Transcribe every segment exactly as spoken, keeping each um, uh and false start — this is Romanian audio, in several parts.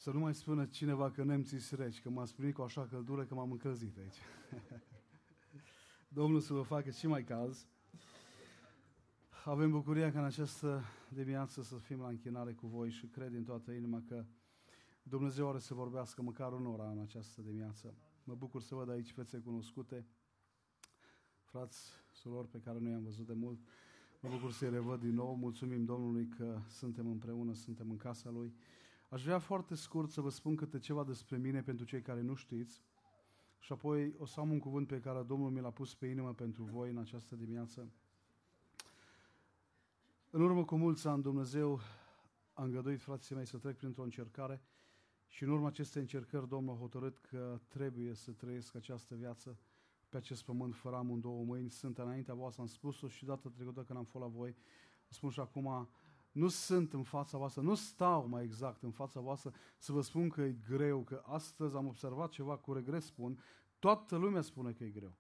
Să nu mai spună cineva că nemții sunt reci, că m-ați primit cu așa căldură că m-am încălzit aici. Domnul să vă facă și mai cald. Avem bucuria ca în această dimineață să fim la închinare cu voi și cred din toată inima că Dumnezeu are să vorbească măcar o oră în această dimineață. Mă bucur să văd aici fețe cunoscute, frați, surori pe care nu i-am văzut de mult. Mă bucur să-i revăd din nou. Mulțumim Domnului că suntem împreună, suntem în casa Lui. Aș vrea foarte scurt să vă spun câte ceva despre mine pentru cei care nu știți și apoi o să am un cuvânt pe care Domnul mi l-a pus pe inimă pentru voi în această dimineață. În urmă cu mulți ani Dumnezeu a îngăduit frații mei să trec printr-o încercare și în urma acestei încercări Domnul a hotărât că trebuie să trăiesc această viață pe acest pământ fără amândouă mâini. Sunt înaintea voastră, am spus-o și data trecută când am fost la voi, spun și acum, nu sunt în fața voastră, nu stau mai exact în fața voastră să vă spun că e greu, că astăzi am observat ceva, cu regret spun, toată lumea spune că e greu.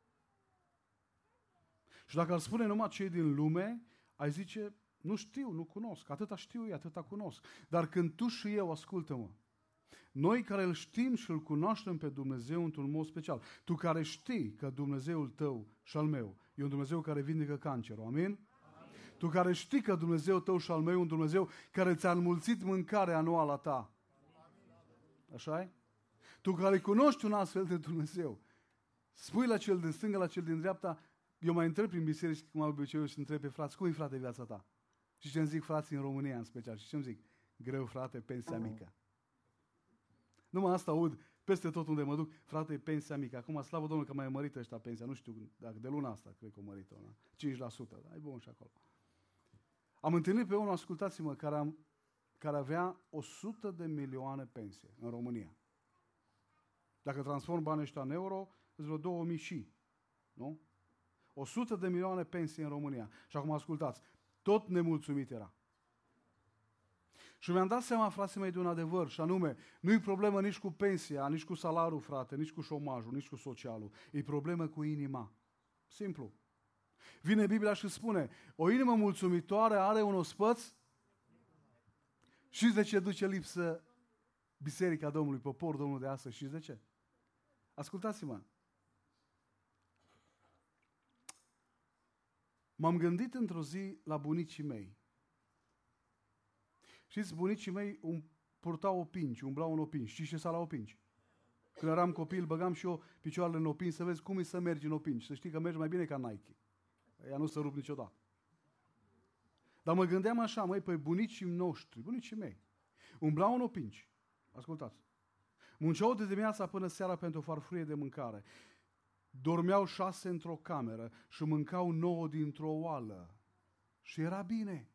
Și dacă ar spune numai cei din lume, ai zice, nu știu, nu cunosc, atâta știu eu, atâta cunosc. Dar când tu și eu, ascultă-mă, noi care îl știm și îl cunoaștem pe Dumnezeu într-un mod special, tu care știi că Dumnezeul tău și al meu e un Dumnezeu care vindecă cancerul, amin? Amin. Tu care știi că Dumnezeu tău și al meu e un Dumnezeu care ți-a înmulțit mâncarea anuală a ta. Așa e? Tu care cunoști un astfel de Dumnezeu, spui la cel din stânga, la cel din dreapta, eu mai întreb prin biserici, cum am obiceiul și întreb pe frați, cum e, frate, viața ta? Și ce îmi zic frații în România în special? Și ce îmi zic? Greu, frate, pensia mică. Numai asta aud peste tot unde mă duc, frate, pensia mică. Acum, slavă Domnului că mai mărită ăștia pensia, nu știu, dacă de luna asta, cred că o mărită una, cinci la sută, dar e bun și acolo. Am întâlnit pe unul, ascultați-mă, care, am, care avea o sută de milioane pensie în România. Dacă transform banii ăștia în euro, îți vreo două mii și, nu? o sută de milioane pensie în România. Și acum ascultați, tot nemulțumit era. Și mi-am dat seama, frații mei, de un adevăr, și anume, nu-i problemă nici cu pensia, nici cu salariul, frate, nici cu șomajul, nici cu socialul. E problemă cu inima. Simplu. Vine Biblia și spune, o inimă mulțumitoare are un ospăț. Știți de ce duce lipsă Biserica Domnului, poporul Domnului de astăzi? Știți de ce? Ascultați-mă. M-am gândit într-o zi la bunicii mei. Știți, bunicii mei um, purtau opinci, umblau în opinci. Știți ce s-a la opinci? Când eram copil, băgam și eu picioarele în opinci să vezi cum e să mergi în opinci. Să știi că mergi mai bine ca Nike. Ea nu se rup niciodată. Dar mă gândeam așa, măi, păi bunicii noștri, bunicii mei, umblau în opinci. Ascultați. Munceau de dimineața până seara pentru o farfurie de mâncare. Dormeau șase într-o cameră și mâncau nouă dintr-o oală. Și era bine.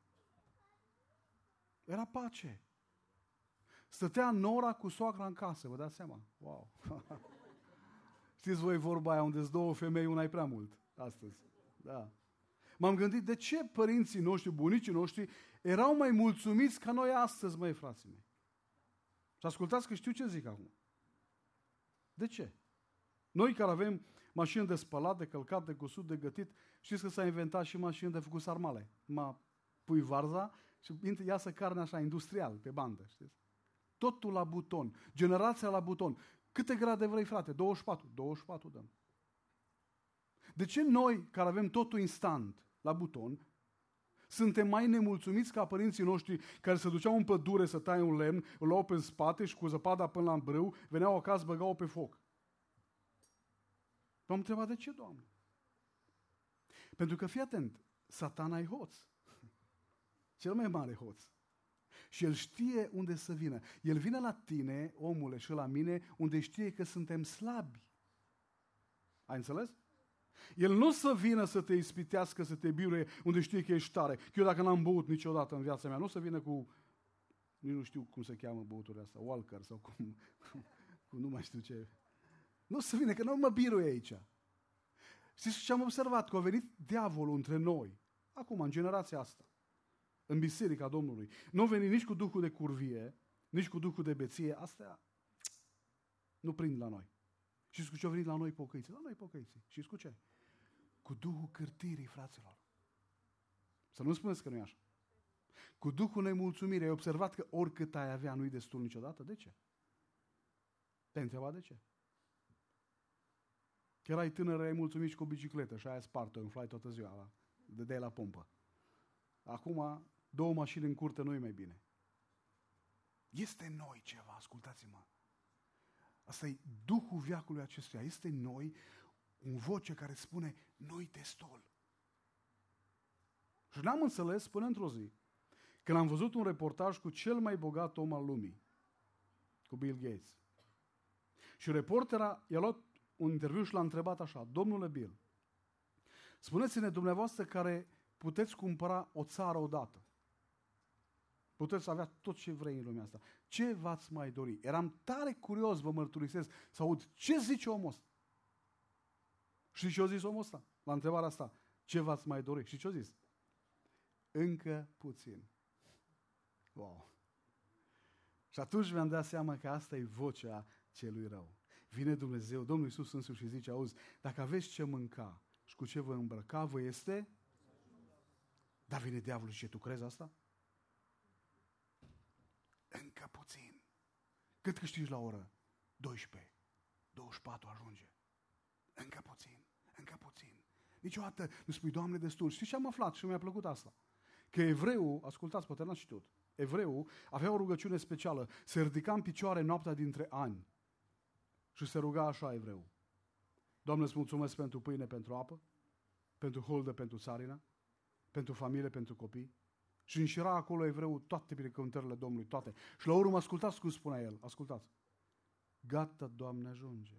Era pace. Stătea nora cu soacra în casă, vă dați seama? Wow! Știți voi vorba aia unde-s două femei, una e prea mult astăzi. Da. M-am gândit de ce părinții noștri, bunicii noștri, erau mai mulțumiți ca noi astăzi, măi, frații mei. Și ascultați că știu ce zic acum. De ce? Noi care avem mașini de spălat, de călcat, de cusut, de gătit, știți că s-a inventat și mașini de făcut sarmale. Mă pui varza și iasă carne așa, industrial, pe bandă, știți? Totul la buton. Generația la buton. Câte grade vrei, frate? douăzeci și patru. douăzeci și patru dăm. De ce noi, care avem totul instant, la buton, suntem mai nemulțumiți ca părinții noștri care se duceau în pădure să taie un lemn, îl luau pe spate și cu zăpada până la brâu, veneau acasă, băgau pe foc. M-am întrebat de ce, Doamne? Pentru că, fii atent, Satana e hoț. Cel mai mare hoț. Și el știe unde să vină. El vine la tine, omule, și la mine, unde știe că suntem slabi. Ai înțeles? El nu să vină să te ispitească, să te biruie, unde știe că ești tare. Că eu dacă n-am băut niciodată în viața mea, nu să vină cu, nici nu știu cum se cheamă băuturile astea, Walker sau cum, cum nu mai știu ce. Nu să vină, că nu mă biruie aici. Știți ce am observat? Că a venit diavolul între noi, acum, în generația asta, în Biserica Domnului. Nu a venit nici cu duhul de curvie, nici cu duhul de beție. Astea nu prind la noi. Și cu ce a venit la noi pocăiții? La noi pocăiții. Și cu ce? Cu duhul cârtirii, fraților. Să nu spuneți că nu e așa. Cu duhul nemulțumirii. Ai observat că oricât ai avea nu-i destul niciodată? De ce? Te-ai întrebat de ce? Că erai tânăr, ai mulțumit și cu o bicicletă și aia spart-o, înflai toată ziua, dădeai la pompă. Acum, două mașini în curte nu e mai bine. Este în noi ceva, ascultați-mă. Asta e Duhul veacului acestuia. Este în noi un voce care spune, nu-i destul. Și n-am înțeles până într-o zi, când am văzut un reportaj cu cel mai bogat om al lumii, cu Bill Gates. Și reportera i-a luat un interviu și l-a întrebat așa, domnule Bill, spuneți-ne dumneavoastră care puteți cumpăra o țară odată. Puteți avea tot ce vrei în lumea asta. Ce v-ați mai dori? Eram tare curios, vă mărturisesc, să aud ce zice omul ăsta. Știți ce a zis omul ăsta? La întrebarea asta, ce v-ați mai dori? Și ce a zis? Încă puțin. Wow! Și atunci mi-am dat seama că asta e vocea celui rău. Vine Dumnezeu, Domnul Iisus însuși și zice, auzi, dacă aveți ce mânca și cu ce vă îmbrăca, vă este? Dar vine diavolul și tu crezi asta? Încă puțin. Cât câștigi la oră? doisprezece. douăzeci și patru ajunge. Încă puțin. Încă puțin. Niciodată nu spui, Doamne, destul. Știți ce am aflat și mi-a plăcut asta? Că evreul, ascultați, poate n-ați știut, evreul avea o rugăciune specială. Se ridica în picioare noaptea dintre ani și se ruga așa evreul. Doamne, îți mulțumesc pentru pâine, pentru apă, pentru holdă, pentru țarină, pentru familie, pentru copii. Și înșira acolo evreul toate binecuvântările Domnului, toate. Și la urmă, ascultați cum spunea el, ascultați. Gata, Doamne, ajunge.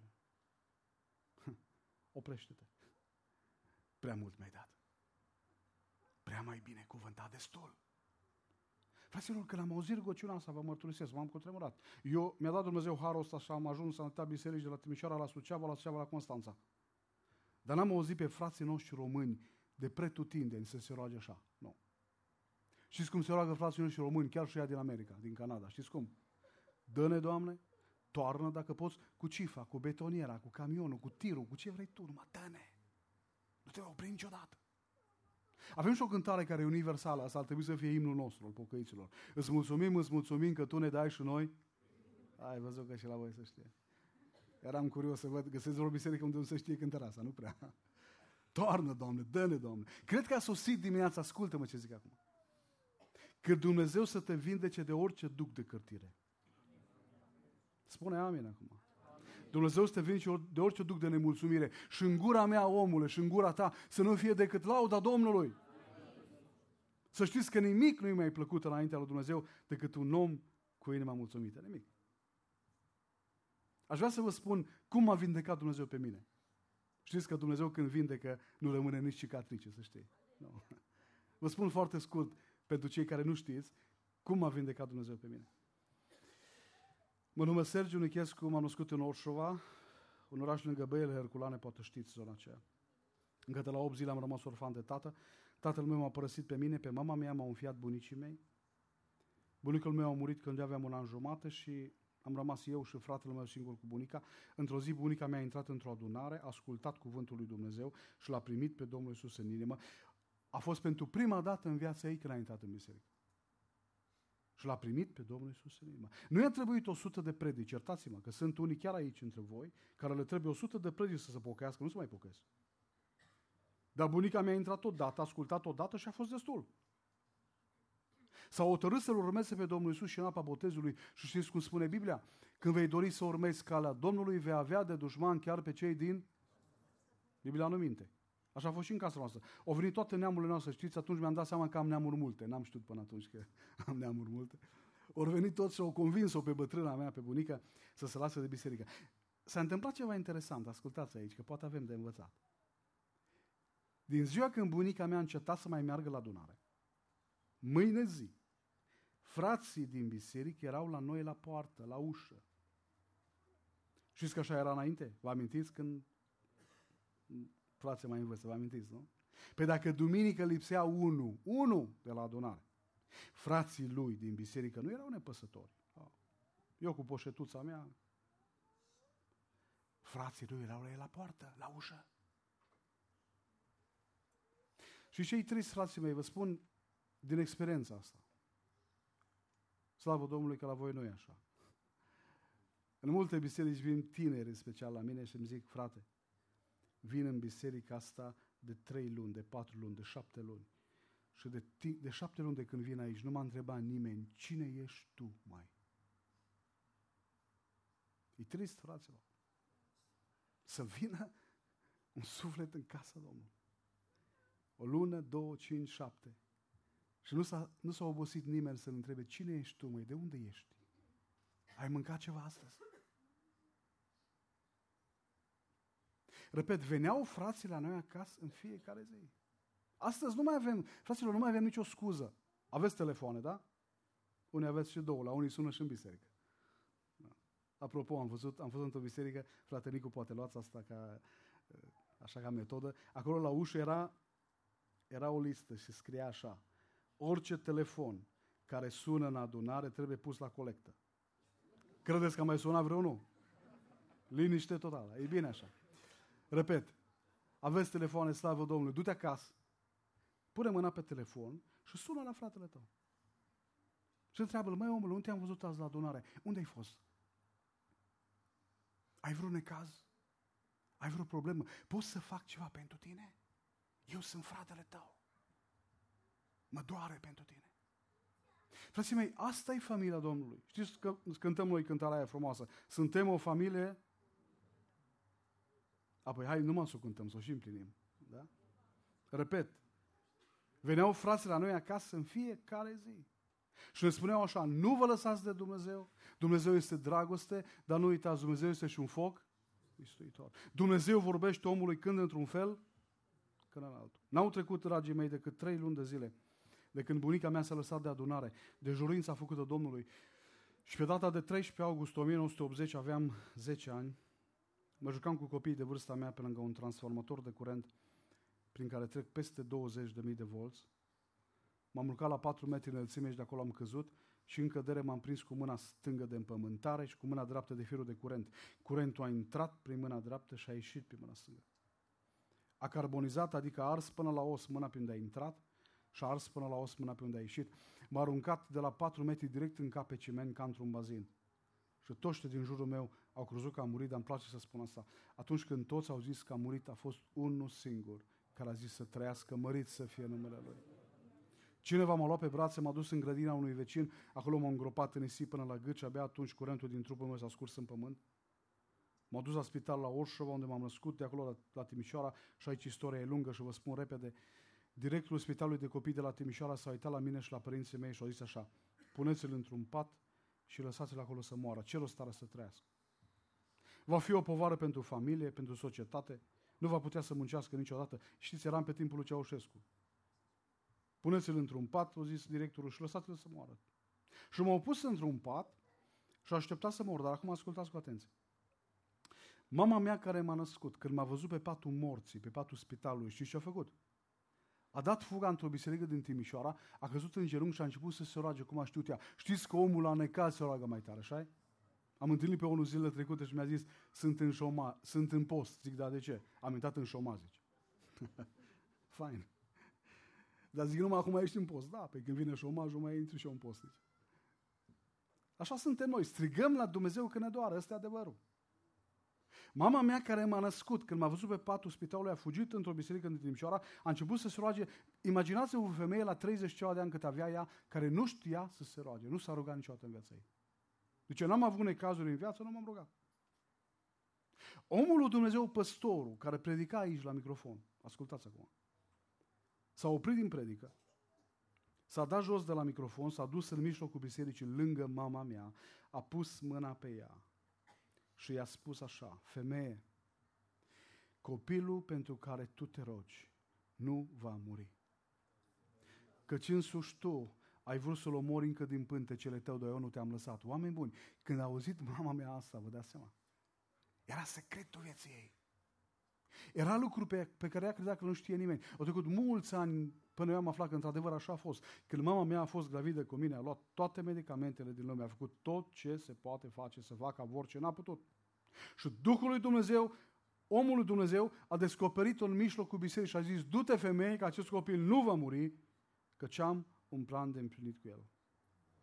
Oprește-te. Prea mult mi-ai dat. Prea mai bine cuvântat, destul. Fraților, când am auzit rugăciunea asta, vă mărturisesc, m-am cutremurat. Eu, mi-a dat Dumnezeu harul ăsta și am ajuns să am dat biserici de la Timișoara la Suceava, la Suceava la Constanța. Dar n-am auzit pe frații noștri români de pretutindeni să se roage așa. Nu. Știți cum se roagă frații noștri români, chiar și ea din America, din Canada? Știți cum? Dă-ne, Doamne, toarnă dacă poți, cu cifa, cu betoniera, cu camionul, cu tirul, cu ce vrei tu, numai dă-ne. Nu te va opri niciodată. Avem și o cântare care e universală, asta ar trebui să fie imnul nostru, al pocăiților. Îți mulțumim, îți mulțumim că Tu ne dai și noi. Ai văzut că și la voi să știe. Eram curios să văd, găsesc o biserică unde nu se știe cântarea asta, nu prea. Toarnă, Doamne, dă-ne, Doamne. Cred că a sosit dimineața, ascultă-mă ce zic acum. Că Dumnezeu să te vindece de orice duc de cârtire. Spune amin acum. Dumnezeu să te vindece de orice duc de nemulțumire. Și în gura mea, omule, și în gura ta, să nu fie decât lauda Domnului. Amin. Să știți că nimic nu-i mai plăcut înaintea lui Dumnezeu decât un om cu inima mulțumită. Nimic. Aș vrea să vă spun cum m-a vindecat Dumnezeu pe mine. Știți că Dumnezeu când vindecă nu rămâne nici cicatrice, să știi. Nu. Vă spun foarte scurt, pentru cei care nu știți, cum m-a vindecat Dumnezeu pe mine. Mă numesc Sergiu Nichescu, m-am născut în Orșova, un oraș lângă Băile Herculane, poate știți zona aceea. Încă de la opt zile am rămas orfan de tată. Tatăl meu m-a părăsit pe mine, pe mama mea, m-au înfiat bunicii mei. Bunicul meu a murit când eu aveam un an jumate și am rămas eu și fratele meu singur cu bunica. Într-o zi bunica mea a intrat într-o adunare, a ascultat cuvântul lui Dumnezeu și l-a primit pe Domnul Iisus în inimă. A fost pentru prima dată în viața ei când a intrat în biserică. Și l-a primit pe Domnul Iisus în inimă. Nu i-a trebuit o sută de predici, iertați-mă, că sunt unii chiar aici între voi, care le trebuie o sută de predici să se pocăiască, nu se mai pocăiesc. Dar bunica mea a intrat odată, a ascultat odată și a fost destul. S-a hotărât să-L urmeze pe Domnul Iisus și în apa botezului și știți cum spune Biblia? Când vei dori să urmezi calea Domnului, vei avea de dușman chiar pe cei din... Biblia nu minte. Așa a fost și în casa noastră. Au venit toate neamurile noastre, știți, atunci mi-am dat seama că am neamuri multe. N-am știut până atunci că am neamuri multe. Au venit toți și au convins-o pe bătrâna mea, pe bunică, să se lasă de biserică. S-a întâmplat ceva interesant, ascultați aici, că poate avem de învățat. Din ziua când bunica mea a încetat să mai meargă la adunare, mâine zi, frații din biserică erau la noi la poartă, la ușă. Știți că așa era înainte? Vă amintiți când... Frații mai învăță, vă amintiți, nu? Păi dacă duminică lipsea unul, unul de la adunare, frații lui din biserică nu erau nepăsători. Eu cu poșetuța mea, frații lui erau la poartă, la ușă. Și cei trei frații mei, vă spun din experiența asta, Slavă Domnului că la voi nu e așa. În multe biserici vin tineri, în special la mine, și îmi zic, frate, vin în biserica asta de trei luni, de patru luni, de șapte luni. Și de, de șapte luni de când vin aici, nu m-a întrebat nimeni, cine ești tu, mai? E trist, fraților. Să vină un suflet în casa Domnului. O lună, două, cinci, șapte. Și nu s-a, nu s-a obosit nimeni să-l întrebe, cine ești tu, măi, de unde ești? Ai mâncat ceva astăzi? Repet, veneau frații la noi acasă în fiecare zi. Astăzi nu mai avem, fraților, nu mai avem nicio scuză. Aveți telefoane, da? Unii aveți și două, la unii sună și în biserică. Da. Apropo, am văzut, am fost într-o biserică, frate Nicu, poate luați asta ca, așa ca metodă. Acolo la ușă era, era o listă și scria așa, orice telefon care sună în adunare trebuie pus la colectă. Credeți că a mai sunat vreunul? Liniște totală. E bine așa. Repet, aveți telefoane, slavă Domnului, du-te acasă, pune mâna pe telefon și sună la fratele tău. Și întreabă-l, măi omule, unde te-am văzut azi la adunare? Unde ai fost? Ai vreun necaz? Ai vreo problemă? Poți să fac ceva pentru tine? Eu sunt fratele tău. Mă doare pentru tine. Frații mei, asta e familia Domnului. Știți că cântăm noi cântarea aia frumoasă. Suntem o familie. Apoi, hai, numai să o cântăm, să o și împlinim. Da? Repet. Veneau frații la noi acasă în fiecare zi. Și ne spuneau așa, nu vă lăsați de Dumnezeu. Dumnezeu este dragoste, dar nu uitați, Dumnezeu este și un foc mistuitor. Dumnezeu vorbește omului când într-un fel, când în altul. N-au trecut, dragii mei, decât trei luni de zile de când bunica mea s-a lăsat de adunare, de jurința făcută Domnului. Și pe data de treisprezece august o mie nouă sute optzeci aveam zece ani. Mă jucam cu copiii de vârsta mea pe lângă un transformator de curent prin care trec peste douăzeci de mii de volți. M-am urcat la patru metri înălțime și de acolo am căzut și în cădere m-am prins cu mâna stângă de împământare și cu mâna dreaptă de firul de curent. Curentul a intrat prin mâna dreaptă și a ieșit prin mâna stângă. A carbonizat, adică a ars până la os mâna pe unde a intrat și a ars până la os mâna pe unde a ieșit. M-a aruncat de la patru metri direct în cap pe ciment ca într-un bazin. Și toți din jurul meu au crezut că a murit, dar îmi place să spun asta. Atunci când toți au zis că a murit, a fost unul singur care a zis să trăiască, mărit să fie numele Lui. Cineva m-a luat pe brațe, m-a dus în grădina unui vecin, acolo m-a îngropat în nisip până la gât și abia atunci curentul din trupul meu s-a scurs în pământ. M-a dus la spital la Orșova, unde m-am născut, de acolo la, la Timișoara și aici istoria e lungă și vă spun repede. Directorul Spitalului de Copii de la Timișoara s-a uitat la mine și la părinții mei și a zis așa, puneți-l într-un pat și lăsați-l acolo să moară. Ce rost are să trăiască? Va fi o povară pentru familie, pentru societate, nu va putea să muncească niciodată. Știți, eram pe timpul lui Ceaușescu. Puneți-l într-un pat, a zis directorul, și lăsați-l să moară. Și m-au pus într-un pat și a așteptat să mor, dar acum ascultați cu atenție. Mama mea care m-a născut, când m-a văzut pe patul morții, pe patul spitalului, știți ce a făcut? A dat fuga într-o biserică din Timișoara, a căzut în genunchi și a început să se roage, cum a știut ea. Știți că omul la necaz se roagă mai tare, așa? Am întâlnit pe unul zilele trecute și mi-a zis, sunt în, șoma, sunt în post. Zic, da, de ce? Am intrat în șoma, zice. Fain. Dar zic, numai acum ești în post. Da, pe când vine șomajul, mai intru și eu în post. Zice. Așa suntem noi. Strigăm la Dumnezeu că ne doare. Ăsta e adevărul. Mama mea care m-a născut, când m-a văzut pe patul spitalului, a fugit într-o biserică din Timișoara, a început să se roage. Imaginați-vă o femeie la treizeci ceva de ani cât avea ea, care nu știa să se roage. Nu s-a rugat niciodată în viața ei. Deci eu n-am avut necazuri în viață, nu m-am rugat. Omul lui Dumnezeu, păstorul, care predica aici la microfon, ascultați acum, s-a oprit din predică, s-a dat jos de la microfon, s-a dus în mijlocul bisericii lângă mama mea, a pus mâna pe ea și i-a spus așa, femeie, copilul pentru care tu te rogi nu va muri. Căci însuși tu ai vrut să-l omori încă din pântecele tău, dar eu nu te-am lăsat. Oameni buni, când a auzit mama mea asta, vă dați seama, era secretul vieții ei. Era lucru pe, pe care ea credea că nu știe nimeni. Au trecut mulți ani până eu am aflat că într-adevăr așa a fost. Când mama mea a fost gravidă cu mine, a luat toate medicamentele din lume, a făcut tot ce se poate face să facă avort ce n-a putut. Și Duhul lui Dumnezeu, omul lui Dumnezeu, a descoperit-o în mijlocul bisericii și a zis, du-te femeie că acest copil nu va muri, căci am un plan de împlinit cu el.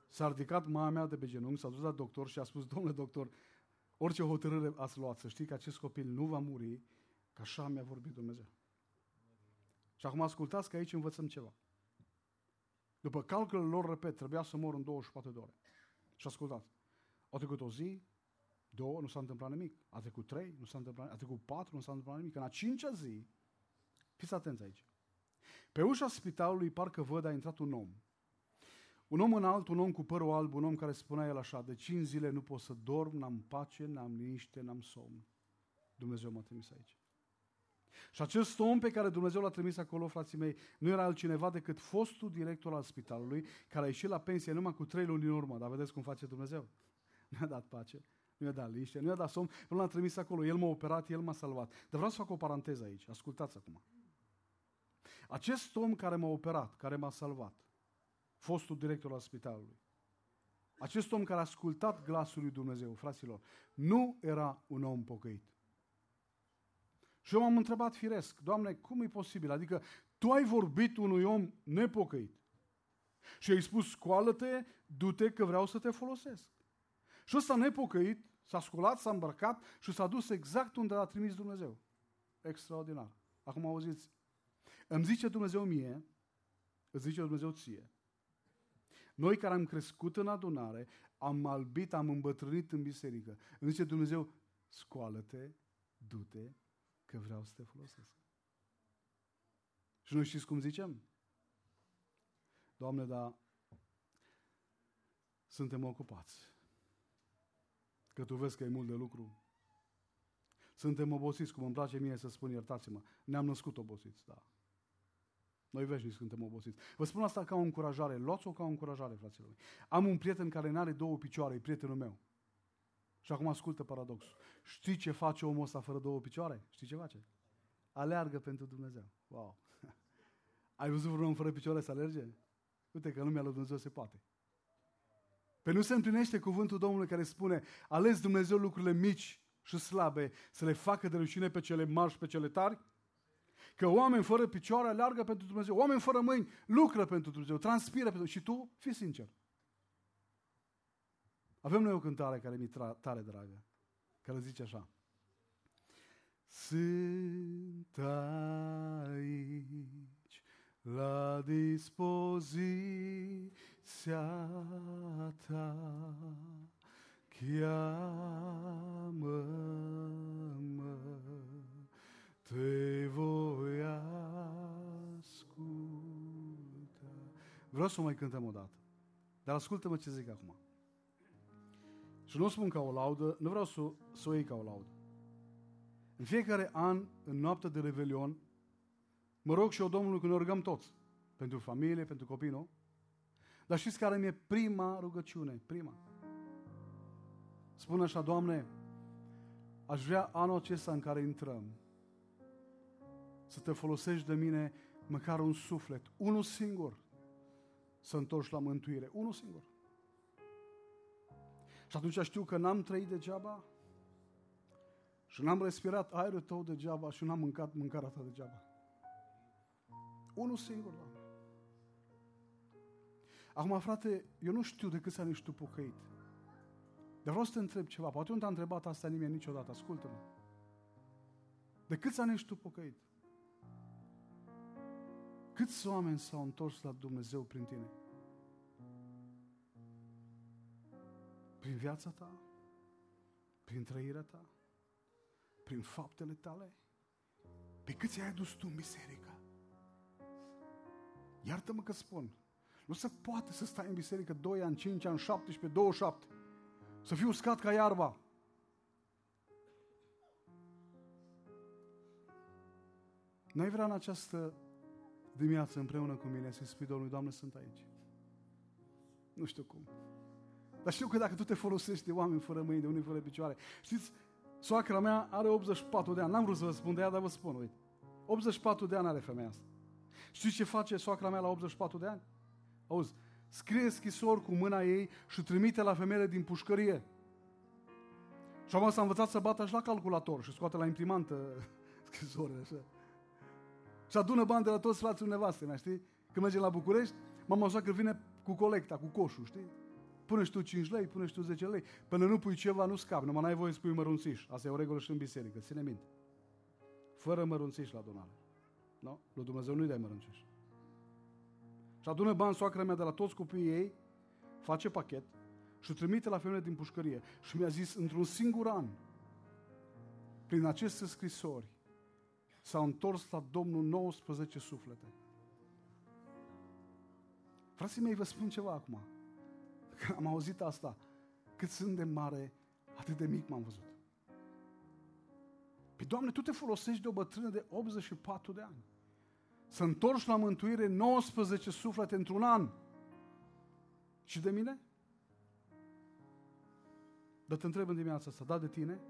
S-a ridicat mama mea de pe genunchi, s-a dus la doctor și a spus, domnule doctor, orice hotărâre ați luat, să știi că acest copil nu va muri, că așa mi-a vorbit Dumnezeu. Și acum ascultați că aici învățăm ceva. După calculele lor, repet, trebuia să mor în douăzeci și patru de ore. Și ascultați, a trecut o zi, două, nu s-a întâmplat nimic. A trecut trei, nu s-a întâmplat nimic. A trecut patru, nu s-a întâmplat nimic. În a cincea zi, fiți atenți aici, pe ușa spitalului parcă văd a intrat un om. Un om înalt, un om cu părul alb, un om care spunea el așa, de cinci zile nu pot să dorm, n-am pace, n-am liniște, n-am somn. Dumnezeu m-a trimis aici. Și acest om pe care Dumnezeu l-a trimis acolo, frații mei, nu era altcineva decât fostul director al spitalului, care a ieșit la pensie numai cu trei luni în urmă. Dar vedeți cum face Dumnezeu? Nu i-a dat pace, nu i-a dat liniște, nu i-a dat somn, nu l-a trimis acolo. El m-a operat, el m-a salvat. Dar vreau să fac o paranteză aici. Ascultați acum. Acest om care m-a operat, care m-a salvat, fostul director al spitalului, acest om care a ascultat glasul lui Dumnezeu, fraților, nu era un om pocăit. Și eu m-am întrebat firesc, Doamne, cum e posibil? Adică Tu ai vorbit unui om nepocăit și ai spus, scoală-te, du-te că vreau să te folosesc. Și ăsta nepocăit s-a sculat, s-a îmbrăcat și s-a dus exact unde l-a trimis Dumnezeu. Extraordinar. Acum auziți, îmi zice Dumnezeu mie, îți zice Dumnezeu ție, noi care am crescut în adunare, am albit, am îmbătrânit în biserică, îmi zice Dumnezeu, scoală-te, du-te, că vreau să te folosesc. Și noi știți cum zicem? Doamne, dar suntem ocupați. Că Tu vezi că e mult de lucru. Suntem obosiți, cum îmi place mie să spun, iertați-mă, ne-am născut obosiți, da. Noi veșnici suntem obosiți. Vă spun asta ca o încurajare, luați-o ca o încurajare, fraților mei. Am un prieten care n-are două picioare, e prietenul meu. Și acum ascultă paradoxul. Știi ce face omul ăsta fără două picioare? Știi ce face? Aleargă pentru Dumnezeu. Wow! Ai văzut vreun om fără picioare să alerge? Uite că în lumea lui Dumnezeu se poate. Pe nu se împlinește cuvântul Domnului care spune, ales Dumnezeu lucrurile mici și slabe să le facă de rușine pe cele mari și pe cele tari? Că oameni fără picioare aleargă pentru Dumnezeu, oameni fără mâini lucră pentru Dumnezeu, transpiră pentru Dumnezeu. Și tu, fii sincer. Avem noi o cântare care mi-e tare dragă, care zice așa. Sunt aici la dispoziția Ta, cheamă-mă, Te voi asculta. Vreau să o mai cântăm o dată, dar ascultă-mă ce zic acum. Și nu o spun ca o laudă, nu vreau să, să o iei ca o laudă. În fiecare an, în noaptea de Revelion, mă rog și eu Domnului că ne rugăm toți. Pentru familie, pentru copii, nu? Dar știți care mi-e prima rugăciune? Prima. Spun așa, Doamne, aș vrea anul acesta în care intrăm să Te folosești de mine măcar un suflet, unul singur, să întorci la mântuire. Unul singur. Și atunci știu că n-am trăit degeaba și n-am respirat aerul Tău degeaba și n-am mâncat mâncarea Ta degeaba. Unul singur, Doamne. Acum, frate, eu nu știu de câți ani ești tu pocăit. Dar vreau să te întreb ceva. Poate nu te-a întrebat asta nimeni niciodată. Ascultă-mă. De câți ani ești tu pocăit? Câți oameni s-au întors la Dumnezeu prin tine? Prin viața ta? Prin trăirea ta? Prin faptele tale? Pe câți ai adus tu în biserică? Iartă-mă că spun. Nu se poate să stai în biserică doi ani, cinci ani, șaptesprezece, douăzeci și șapte. Să fii uscat ca iarba. N-ai vrea în această dimineață împreună cu mine să-i spui Domnului, Doamne, sunt aici. Nu știu cum. Dar știu că dacă tu te folosești de oameni fără mâini, de unii fără picioare. Știți, soacra mea are optzeci și patru de ani. N-am vrut să vă spun de ea, dar vă spun, uite. optzeci și patru de ani are femeia asta. Știți ce face soacra mea la optzeci și patru de ani? Auzi, scrie scrisori cu mâna ei și trimite la femeile din pușcărie. Și am s-a învățat să bată și la calculator și scoate la imprimantă scrisorile așa. Și adună bani de la toți frații nevastă mea, știi? Când mergem la București, mama soacră vine cu colecta, cu coșul, știi? Pune și tu cinci lei, pune și tu zece lei. Până nu pui ceva, nu scapi. Numai n-ai voie să pui mărunțiș. Asta e o regulă și în biserică. Ține minte. Fără mărunțiș la adunare. Nu? Lui Dumnezeu nu-i dai mărunțiș. Și adună bani soacră mea de la toți copiii ei, face pachet și o trimite la femeile din pușcărie. Și mi-a zis, într-un singur an, prin aceste scrisori, s-au întors la Domnul nouăsprezece suflete. Frații mei, vă spun ceva acum. Când am auzit asta, cât sunt de mare, atât de mic m-am văzut. Păi, Doamne, Tu te folosești de o bătrână de optzeci și patru de ani. Să întorci la mântuire nouăsprezece suflete într-un an. Și de mine? Dar te întreb în dimineața asta, da de tine?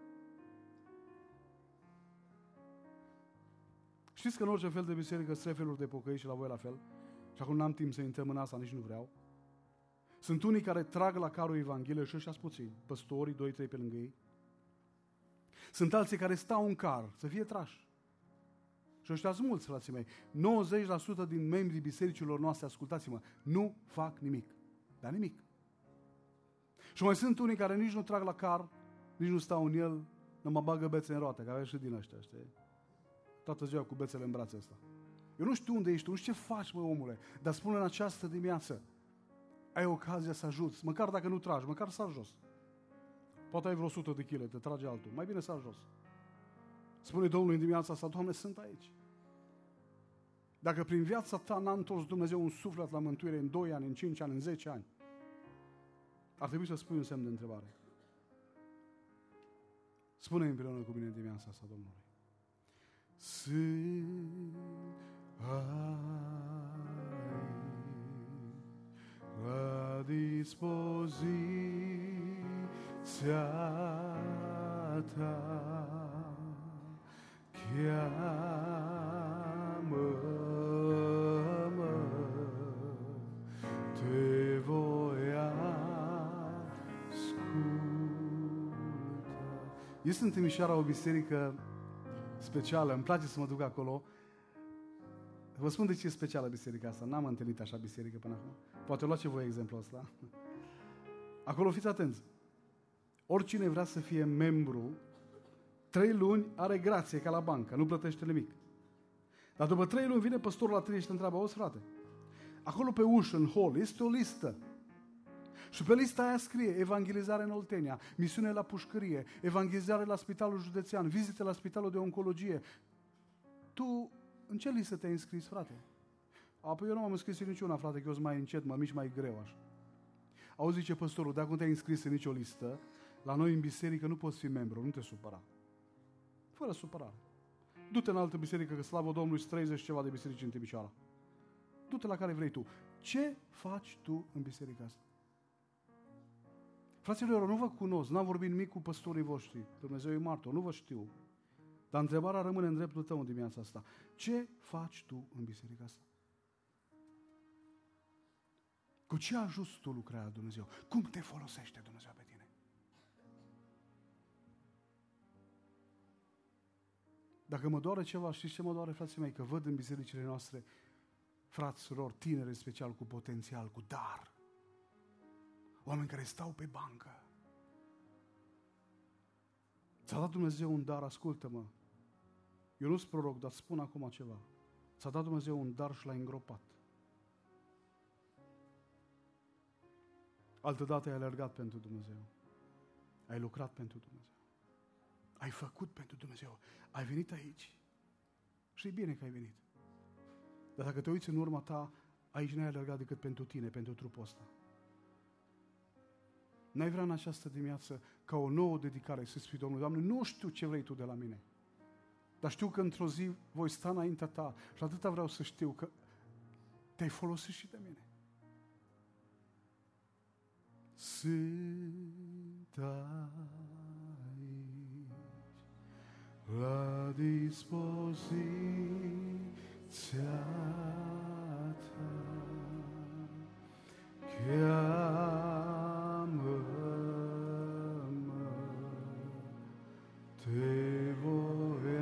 Știți că în orice fel de biserică sunt trei feluri de pocăi și la voi la fel? Și acum n-am timp să intrăm în asta, nici nu vreau. Sunt unii care trag la carul Evangheliei și ăștia-s puțini, păstorii, doi, trei pe lângă ei. Sunt alții care stau în car, să fie trași. Și ăștia sunt mulți, frații mei. nouăzeci la sută din membrii bisericilor noastre, ascultați-mă, nu fac nimic. Dar nimic. Și mai sunt unii care nici nu trag la car, nici nu stau în el, nu mă bagă bețe în roate, că avea și din ăștia, știi? Toată ziua cu bețele în brațe ăsta. Eu nu știu unde ești, tu nu știu ce faci, mă, omule, dar spune în această dimineață, ai ocazia să ajuți, măcar dacă nu tragi, măcar sar jos. Poate ai vreo sută de chile, te trage altul, mai bine sar jos. Spune Domnul în dimineața asta, Doamne, sunt aici. Dacă prin viața ta n-a întors Dumnezeu un suflet la mântuire în doi ani, în cinci ani, în zece ani, ar trebui să spui un semn de întrebare. Spune împreună cu mine în dimineața asta, Domnului. Sunt la dispoziția ta, cheamă-mă, te voi asculta. Este în Timișoara o biserică specială, îmi place să mă duc acolo. Vă spun de ce e specială biserica asta. N-am întâlnit așa biserică până acum. Poate luați voi exemplul ăsta. Acolo fiți atenți. Oricine vrea să fie membru, trei luni are grație ca la bancă, nu plătește nimic. Dar după trei luni vine păstorul la tine și te întreabă, auzi frate, acolo pe ușă, în hol, este o listă. Și pe lista aia scrie evangelizare în Oltenia, misiune la pușcărie, evangelizare la spitalul județean, vizite la spitalul de oncologie. Tu în ce listă te-ai înscris, frate? Apoi eu nu m-am înscris în niciuna, frate, că eu sunt mai încet, mă mici mai greu așa. Auzi, zice păstorul, dacă nu te-ai înscris în nicio listă, la noi în biserică nu poți fi membru, nu te supăra. Fără supărare. Du-te în altă biserică, că slavă Domnului, sunt treizeci ceva de biserici în Timișoara. Du-te la care vrei tu. Ce faci tu în biserica asta? Fraților, nu vă cunosc, n-am vorbit nimic cu păstorii voștri. Dumnezeu e martor, nu vă știu. Dar întrebarea rămâne în dreptul tău în dimineața asta. Ce faci tu în biserica asta? Cu ce ajuns tu lucrarea Dumnezeu? Cum te folosește Dumnezeu pe tine? Dacă mă doare ceva, știți ce mă doare, frații mei? Că văd în bisericile noastre frați, surori, tineri în special, cu potențial, cu dar. Oameni care stau pe bancă. Ți-a dat Dumnezeu un dar, ascultă-mă. Eu nu-s proroc, dar spun acum ceva. Ți-a dat Dumnezeu un dar și l-ai îngropat. Altădată ai alergat pentru Dumnezeu. Ai lucrat pentru Dumnezeu. Ai făcut pentru Dumnezeu. Ai venit aici. Și e bine că ai venit. Dar dacă te uiți în urma ta, aici n-ai alergat decât pentru tine, pentru trupul ăsta. N-ai vrea în această dimineață ca o nouă dedicare să spui Domnului, Doamne, nu știu ce vrei Tu de la mine, dar știu că într-o zi voi sta înaintea Ta și atâta vreau să știu că Te-ai folosit și de mine. Sunt aici la dispoziția Ta, cheamă-mă, te voi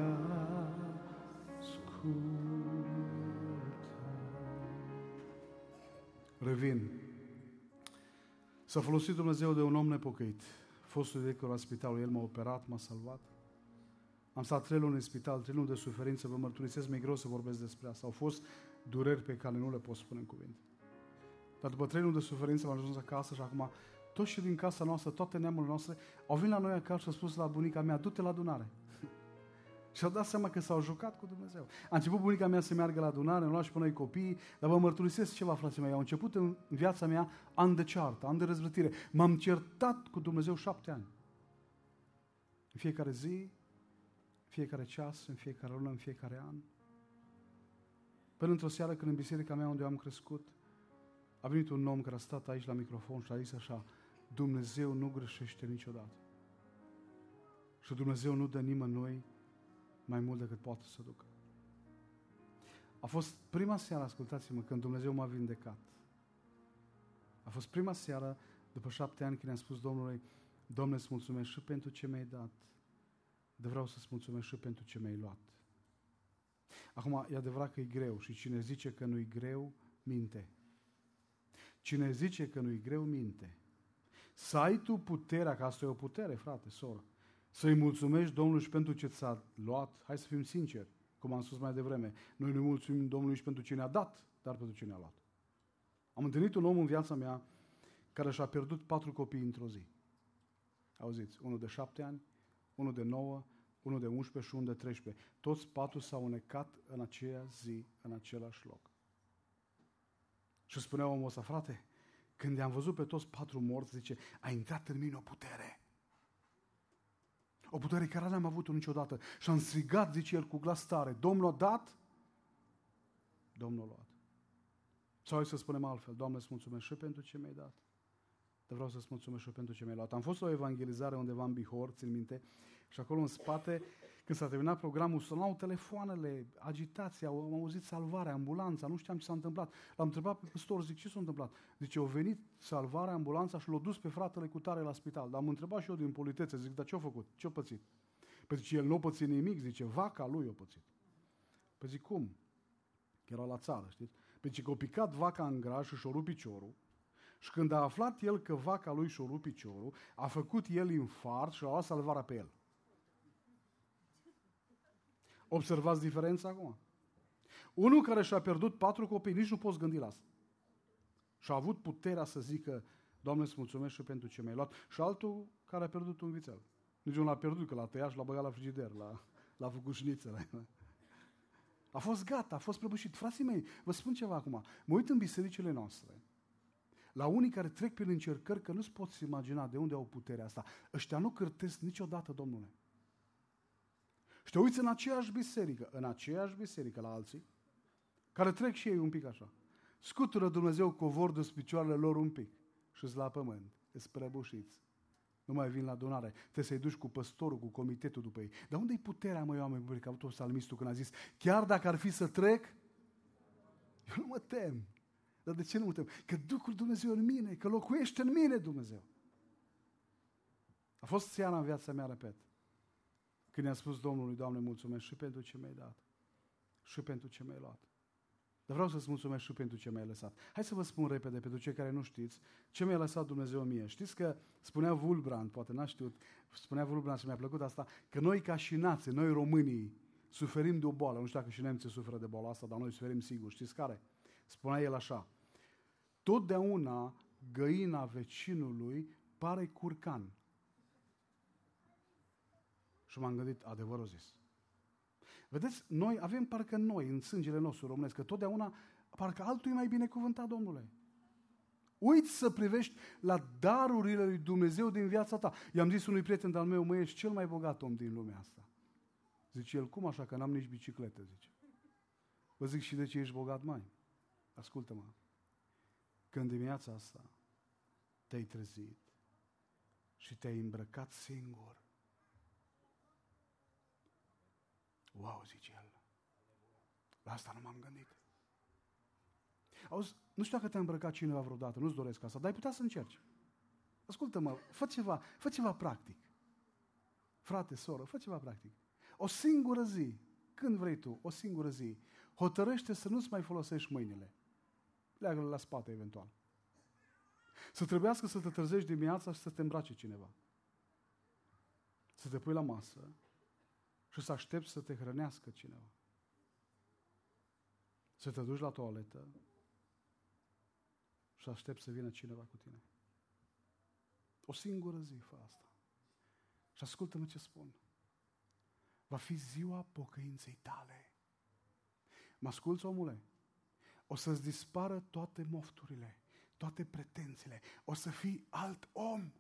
asculta. Revin. S-a folosit Dumnezeu de un om nepocăit. Fostul director al spitalului, el m-a operat, m-a salvat. Am stat trei luni în spital, trei luni de suferință, vă mărturisesc, mi-e greu să vorbesc despre asta. Au fost dureri pe care nu le pot spune în cuvinte. Dar după trei luni de suferință am ajuns acasă și acum toți și din casa noastră, toate neamurile noastre, au venit la noi acasă și au spus la bunica mea, du-te la adunare. Și au dat seama că s-au jucat cu Dumnezeu. A început bunica mea să meargă la adunare, am luat și pe noi copiii, dar vă mărturisesc ceva, frații mei, au început în viața mea ani de ceartă, ani de răzvrătire. M-am certat cu Dumnezeu șapte ani. În fiecare zi, în fiecare ceas, în fiecare lună, în fiecare an. Până într-o seară, când în biserica mea unde am crescut, a venit un om care a stat aici la microfon și a zis așa, Dumnezeu nu greșește niciodată. Și Dumnezeu nu dă nimănui mai mult decât poate să ducă. A fost prima seară, ascultați-mă, când Dumnezeu m-a vindecat. A fost prima seară, după șapte ani, când am spus Domnului, Doamne, îți mulțumesc și pentru ce mi-ai dat, dar vreau să-ți mulțumesc și pentru ce mi-ai luat. Acum, e adevărat că e greu și cine zice că nu-i greu, minte. Cine zice că nu-i greu, minte. Să ai tu puterea, că asta e o putere, frate, soră, să-i mulțumești Domnului și pentru ce ți-a luat, hai să fim sinceri, cum am spus mai devreme, noi nu mulțumim Domnului și pentru ce ne-a dat, dar pentru ce ne-a luat. Am întâlnit un om în viața mea care și-a pierdut patru copii într-o zi. Auziți, unul de șapte ani, unul de nouă, unul de unsprezece și unul de treisprezece. Toți patru s-au unecat în aceea zi, în același loc. Și spunea omul ăsta, frate, când i-am văzut pe toți patru morți, zice, a intrat în mine o putere. O putere care n-am avut-o niciodată. Și am strigat, zice el, cu glas tare, Domnul a dat, Domnul a luat. Sau hai să spunem altfel, Doamne, îți mulțumesc și pentru ce mi-ai dat, dar vreau să-ți mulțumesc și pentru ce mi-ai luat. Am fost la o evangelizare undeva în Bihor, țin minte, și acolo în spate, când s-a terminat programul, sunau telefoanele, agitația, am auzit salvarea, ambulanța, nu știam ce s-a întâmplat. L-am întrebat pe păstor, zic, ce s-a întâmplat? Zice, au venit salvarea, ambulanța și l-au dus pe fratele cu tare la spital. Dar am întrebat și eu din politețe, zic, dar ce-a făcut? Ce-a pățit? Păi zice, el nu a pățit nimic, zice, vaca lui a pățit. Păi zic, cum? Că era la țară, știți? Păi zice că a picat vaca în graj și și-a rupt piciorul. Și când a aflat el că vaca lui și-a rupt piciorul, a făcut el infart și a luat salvarea pe el. Observați diferența acum? Unul care și-a pierdut patru copii, nici nu poți gândi la asta. Și a avut puterea să zică, Doamne, îți mulțumesc și pentru ce mi-ai luat. Și altul care a pierdut un vițel. Nici nu l-a pierdut, că l-a tăiat și l-a băgat la frigider, l-a, l-a făcut șnițele. A fost gata, a fost prăbușit. Frații mei, vă spun ceva acum. Mă uit în bisericile noastre, la unii care trec prin încercări, că nu-ți poți imagina de unde au puterea asta. Ăștia nu cârtesc niciodată, Domnule. Și te uiți în aceeași biserică, în aceeași biserică la alții, care trec și ei un pic așa. Scutură Dumnezeu covorul de picioarele lor un pic și-s la pământ, îți prăbușiți. Nu mai vin la adunare, trebuie să-i duci cu păstorul, cu comitetul după ei. Dar unde-i puterea, măi, oameni buni, că a avut psalmistul când a zis, chiar dacă ar fi să trec, eu nu mă tem. Dar de ce nu mă tem? Că Duhul Dumnezeu în mine, că locuiește în mine Dumnezeu. A fost seara în viața mea, repet, când i-am spus Domnului, Doamne, mulțumesc și pentru ce mi-ai dat, și pentru ce mi-ai luat. Dar vreau să-ți mulțumesc și pentru ce mi-ai lăsat. Hai să vă spun repede, pentru cei care nu știți, ce mi-a lăsat Dumnezeu mie. Știți că spunea Wulbrand, poate n-a știut, spunea Wulbrand și mi-a plăcut asta, că noi ca și nație, noi românii, suferim de o boală. Nu știu dacă și nemții suferă de boala asta, dar noi suferim sigur. Știți care? Spunea el așa, totdeauna găina vecinului pare curcan. Și m-am gândit, adevărul zis. Vedeți, noi avem parcă noi, în sângele nostru românesc, că totdeauna, parcă altul e mai binecuvântat, Domnule. Uiți să privești la darurile lui Dumnezeu din viața ta. I-am zis unui prieten de-al meu, măi, ești cel mai bogat om din lumea asta. Zice el, cum așa, că n-am nici bicicletă, zice. Vă zic și de ce ești bogat, mai. Ascultă-mă. Când dimineața asta te-ai trezit și te-ai îmbrăcat singur, wow, zice el. La asta nu m-am gândit. Auzi, nu știu dacă te-a îmbrăcat cineva vreodată, nu-ți doresc asta, dar ai putea să încerci. Ascultă-mă, fă ceva, fă ceva practic. Frate, soră, fă ceva practic. O singură zi, când vrei tu, o singură zi, hotărăște să nu-ți mai folosești mâinile. Leagă-le la spate, eventual. Să trebuiască să te trezești dimineața și să te îmbrace cineva. Să te pui la masă și să aștepți să te hrănească cineva. Să te duci la toaletă și să aștepți să vină cineva cu tine. O singură zi fă asta. Și ascultă-mă ce spun. Va fi ziua pocăinței tale. Mă asculți, omule? O să-ți dispară toate mofturile, toate pretențiile. O să fii alt om.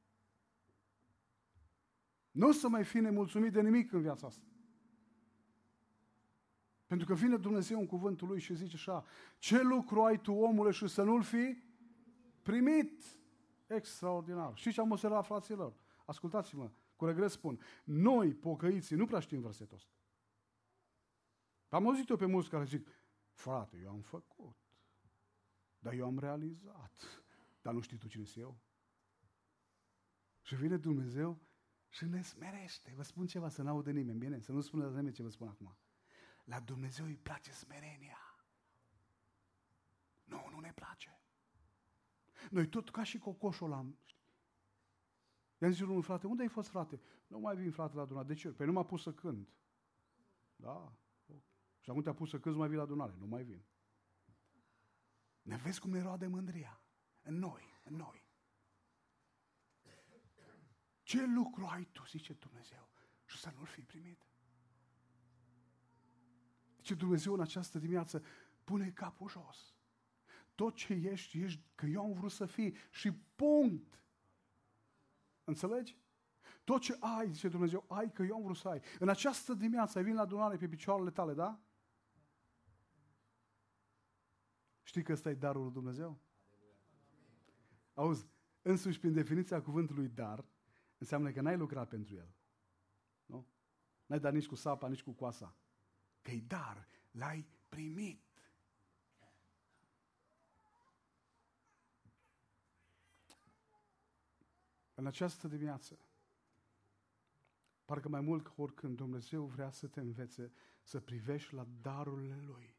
Nu o să mai fii nemulțumit de nimic în viața asta. Pentru că vine Dumnezeu în cuvântul Lui și zice așa: ce lucru ai tu, omule, și să nu-l fi primit? Extraordinar. Știți ce am observat, fraților? Ascultați-mă, cu regret spun. Noi, pocăiții, nu prea știm versetul ăsta. Am auzit eu pe mulți care zic: frate, eu am făcut, dar eu am realizat. Dar nu știi tu cine sunt eu? Și vine Dumnezeu și ne smerește. Vă spun ceva, să n-audă nimeni, bine? Să nu spună nimeni ce vă spun acum. La Dumnezeu îi place smerenia. Nu, nu ne place. Noi tot ca și cocoșul am. I-am zis unul: frate, unde ai fost, frate? Nu mai vin, frate, la adunare. De ce? Păi nu m-a pus să cânt. Da. Și acum te-a pus să cânt, mai vin la adunare. Nu mai vin. Ne vezi cum ne roade mândria? În noi, în noi. Ce lucru ai tu, zice Dumnezeu, și să nu-l fi primit? Zice Dumnezeu în această dimineață: pune capul jos. Tot ce ești, ești că eu am vrut să fii și punct. Înțelegi? Tot ce ai, zice Dumnezeu, ai că eu am vrut să ai. În această dimineață ai venit la adunare pe picioarele tale, da? Știi că ăsta e darul lui Dumnezeu? Auzi, însuși prin definiția cuvântului dar, înseamnă că n-ai lucrat pentru el. Nu? N-ai dat nici cu sapa, nici cu coasa. Că-i dar, l-ai primit. În această dimineață, parcă mai mult ca oricând, Dumnezeu vrea să te învețe să privești la darurile Lui.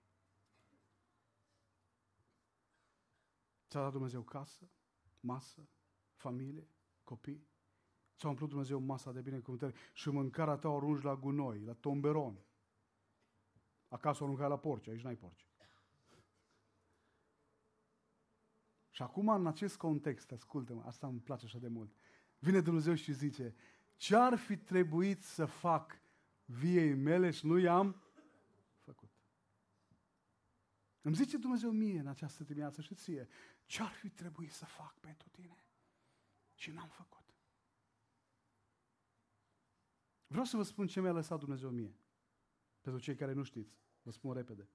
Ți-a dat Dumnezeu casă, masă, familie, copii. Ți-a umplut Dumnezeu masa de binecuvântări și mâncarea ta o arunci la gunoi, la tomberon. Acasă o aruncai la porci, aici n-ai porci. Și acum, în acest context, ascultă-mă, asta îmi place așa de mult, vine Dumnezeu și zice: ce-ar fi trebuit să fac viei mele și nu i-am făcut? Îmi zice Dumnezeu mie în această dimineață și ție: ce-ar fi trebuit să fac pentru tine și n-am făcut? Vreau să vă spun ce mi-a lăsat Dumnezeu mie. Pentru cei care nu știți, vă spun repede.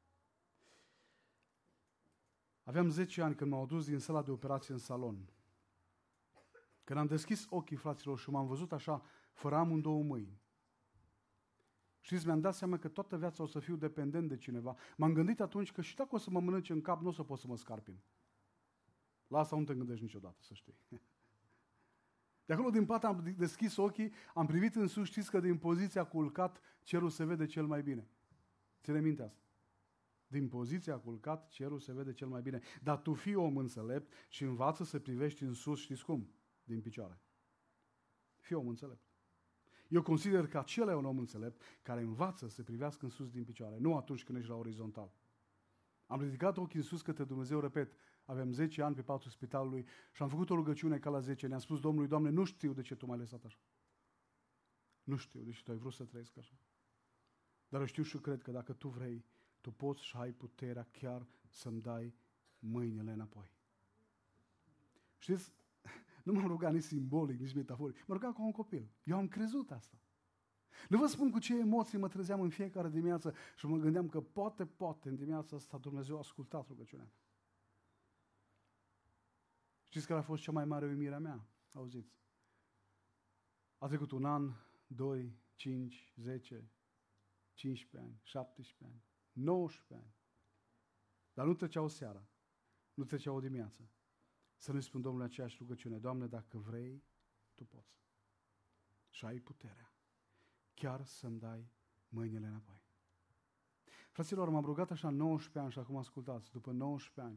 Aveam zece ani când m-au dus din sala de operație în salon. Când am deschis ochii, fraților, și m-am văzut așa, fără amândouă mâini. Știți, mi-am dat seama că toată viața o să fiu dependent de cineva. M-am gândit atunci că și dacă o să mă mănânce în cap, nu o să pot să mă scarpin. La asta nu te gândești niciodată, să știi. De acolo din pat am deschis ochii, am privit în sus, știți că din poziția culcat, cerul se vede cel mai bine. Ține minte asta. Din poziția culcat, cerul se vede cel mai bine. Dar tu fii om înțelept și învață să privești în sus, știți cum? Din picioare. Fii om înțelept. Eu consider că acela e un om înțelept care învață să privească în sus din picioare, nu atunci când ești la orizontal. Am ridicat ochii în sus către Dumnezeu, repet, avem zece ani pe patul spitalului și am făcut o rugăciune ca la zece. Ne-am spus Domnului: Doamne, nu știu de ce Tu m-ai lăsat așa. Nu știu de ce Tu ai vrut să trăiesc așa. Dar eu știu și cred că dacă Tu vrei, Tu poți și ai puterea chiar să-mi dai mâinile înapoi. Știți, nu m-am rugat nici simbolic, nici metaforic. M-am rugat ca un copil. Eu am crezut asta. Nu vă spun cu ce emoții mă trezeam în fiecare dimineață și mă gândeam că poate, poate, în dimineața asta Dumnezeu a ascultat rugăciunea mea. Știți care a fost cea mai mare uimire a mea? Auziți? A trecut un an, doi, cinci, zece, cincisprezece ani, șaptesprezece ani, nouăsprezece ani. Dar nu trecea o seară, nu trecea o dimineață să nu-i spun Domnului aceeași rugăciune: Doamne, dacă vrei, Tu poți. Și ai puterea chiar să-mi dai mâinile înapoi. Fraților, m-am rugat așa nouăsprezece ani și acum ascultați, după nouăsprezece ani,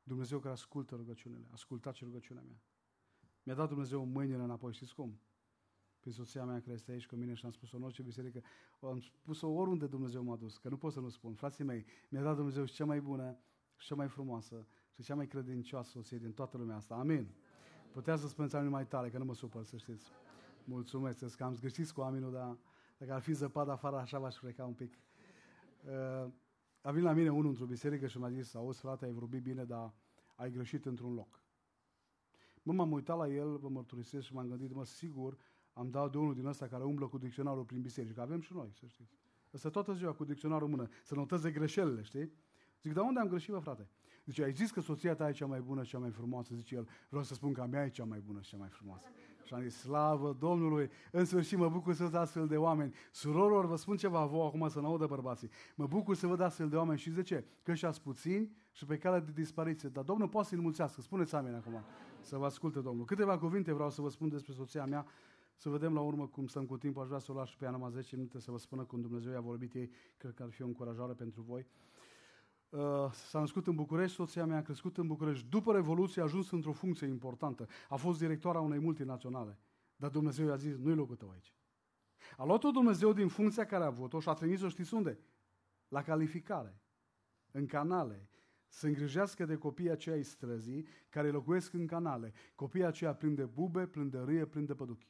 Dumnezeu care ascultă rugăciunile. Ascultați rugăciunea mea. Mi-a dat Dumnezeu mâinile înapoi. Știți cum? Pe soția mea care este aici cu mine și am spus-o în orice biserică, am spus-o oriunde Dumnezeu m-a dus, că nu pot să nu spun. Frații mei, mi-a dat Dumnezeu și cea mai bună, și cea mai frumoasă, și cea mai credincioasă soție din toată lumea asta. Amin. Putea să spuneți amin mai tare, că nu mă supăr, să știți. Mulțumesc, că am zgârșit cu aminul, dar dacă ar fi zăpadă afară, așa v-aș freca un pic. Uh, a venit la mine unul într-o biserică și mi-a zis, auzi frate, ai vorbit bine, dar ai greșit într-un loc. Mă, m-am uitat la el, vă mărturisesc și m-am gândit, mă, sigur, am dat de unul din ăsta care umblă cu dicționarul prin biserică, că avem și noi, să știți. Ăsta toată ziua cu dicționarul în mână, să noteze greșelile, știi? Zic, dar unde am greșit, bă, frate? Zice, ai zis că soția ta e cea mai bună și cea mai frumoasă? Zice el, vreau să spun că a mea e cea mai bună și cea mai frumoasă. Și am zis, slavă Domnului, în sfârșit mă bucur să văd astfel de oameni. Surorilor, vă spun ceva vouă acum să n-audă bărbații. Mă bucur să văd astfel de oameni și de ce? Că ăștia-s puțini și pe calea de dispariție. Dar Domnul poate să-i înmulțească. Spuneți amin acum, să vă asculte Domnul. Câteva cuvinte vreau să vă spun despre soția mea. Să vedem la urmă cum stăm cu timpul. Aș vrea să o las și pe ea numai zece minute să vă spună cum Dumnezeu i-a vorbit ei. Cred că ar fi o încurajare pentru voi. Uh, s-a născut în București, soția mea a crescut în București. După Revoluție a ajuns într-o funcție importantă. A fost directoarea unei multinaționale. Dar Dumnezeu i-a zis, nu-i locul tău aici. A luat-o Dumnezeu din funcția care a avut-o și a trimis-o, știți unde? La calificare, în canale, să îngrijească de copiii aceia ai străzii care locuiesc în canale. Copiii aceia plini de bube, plini de râie, plini de păduchi.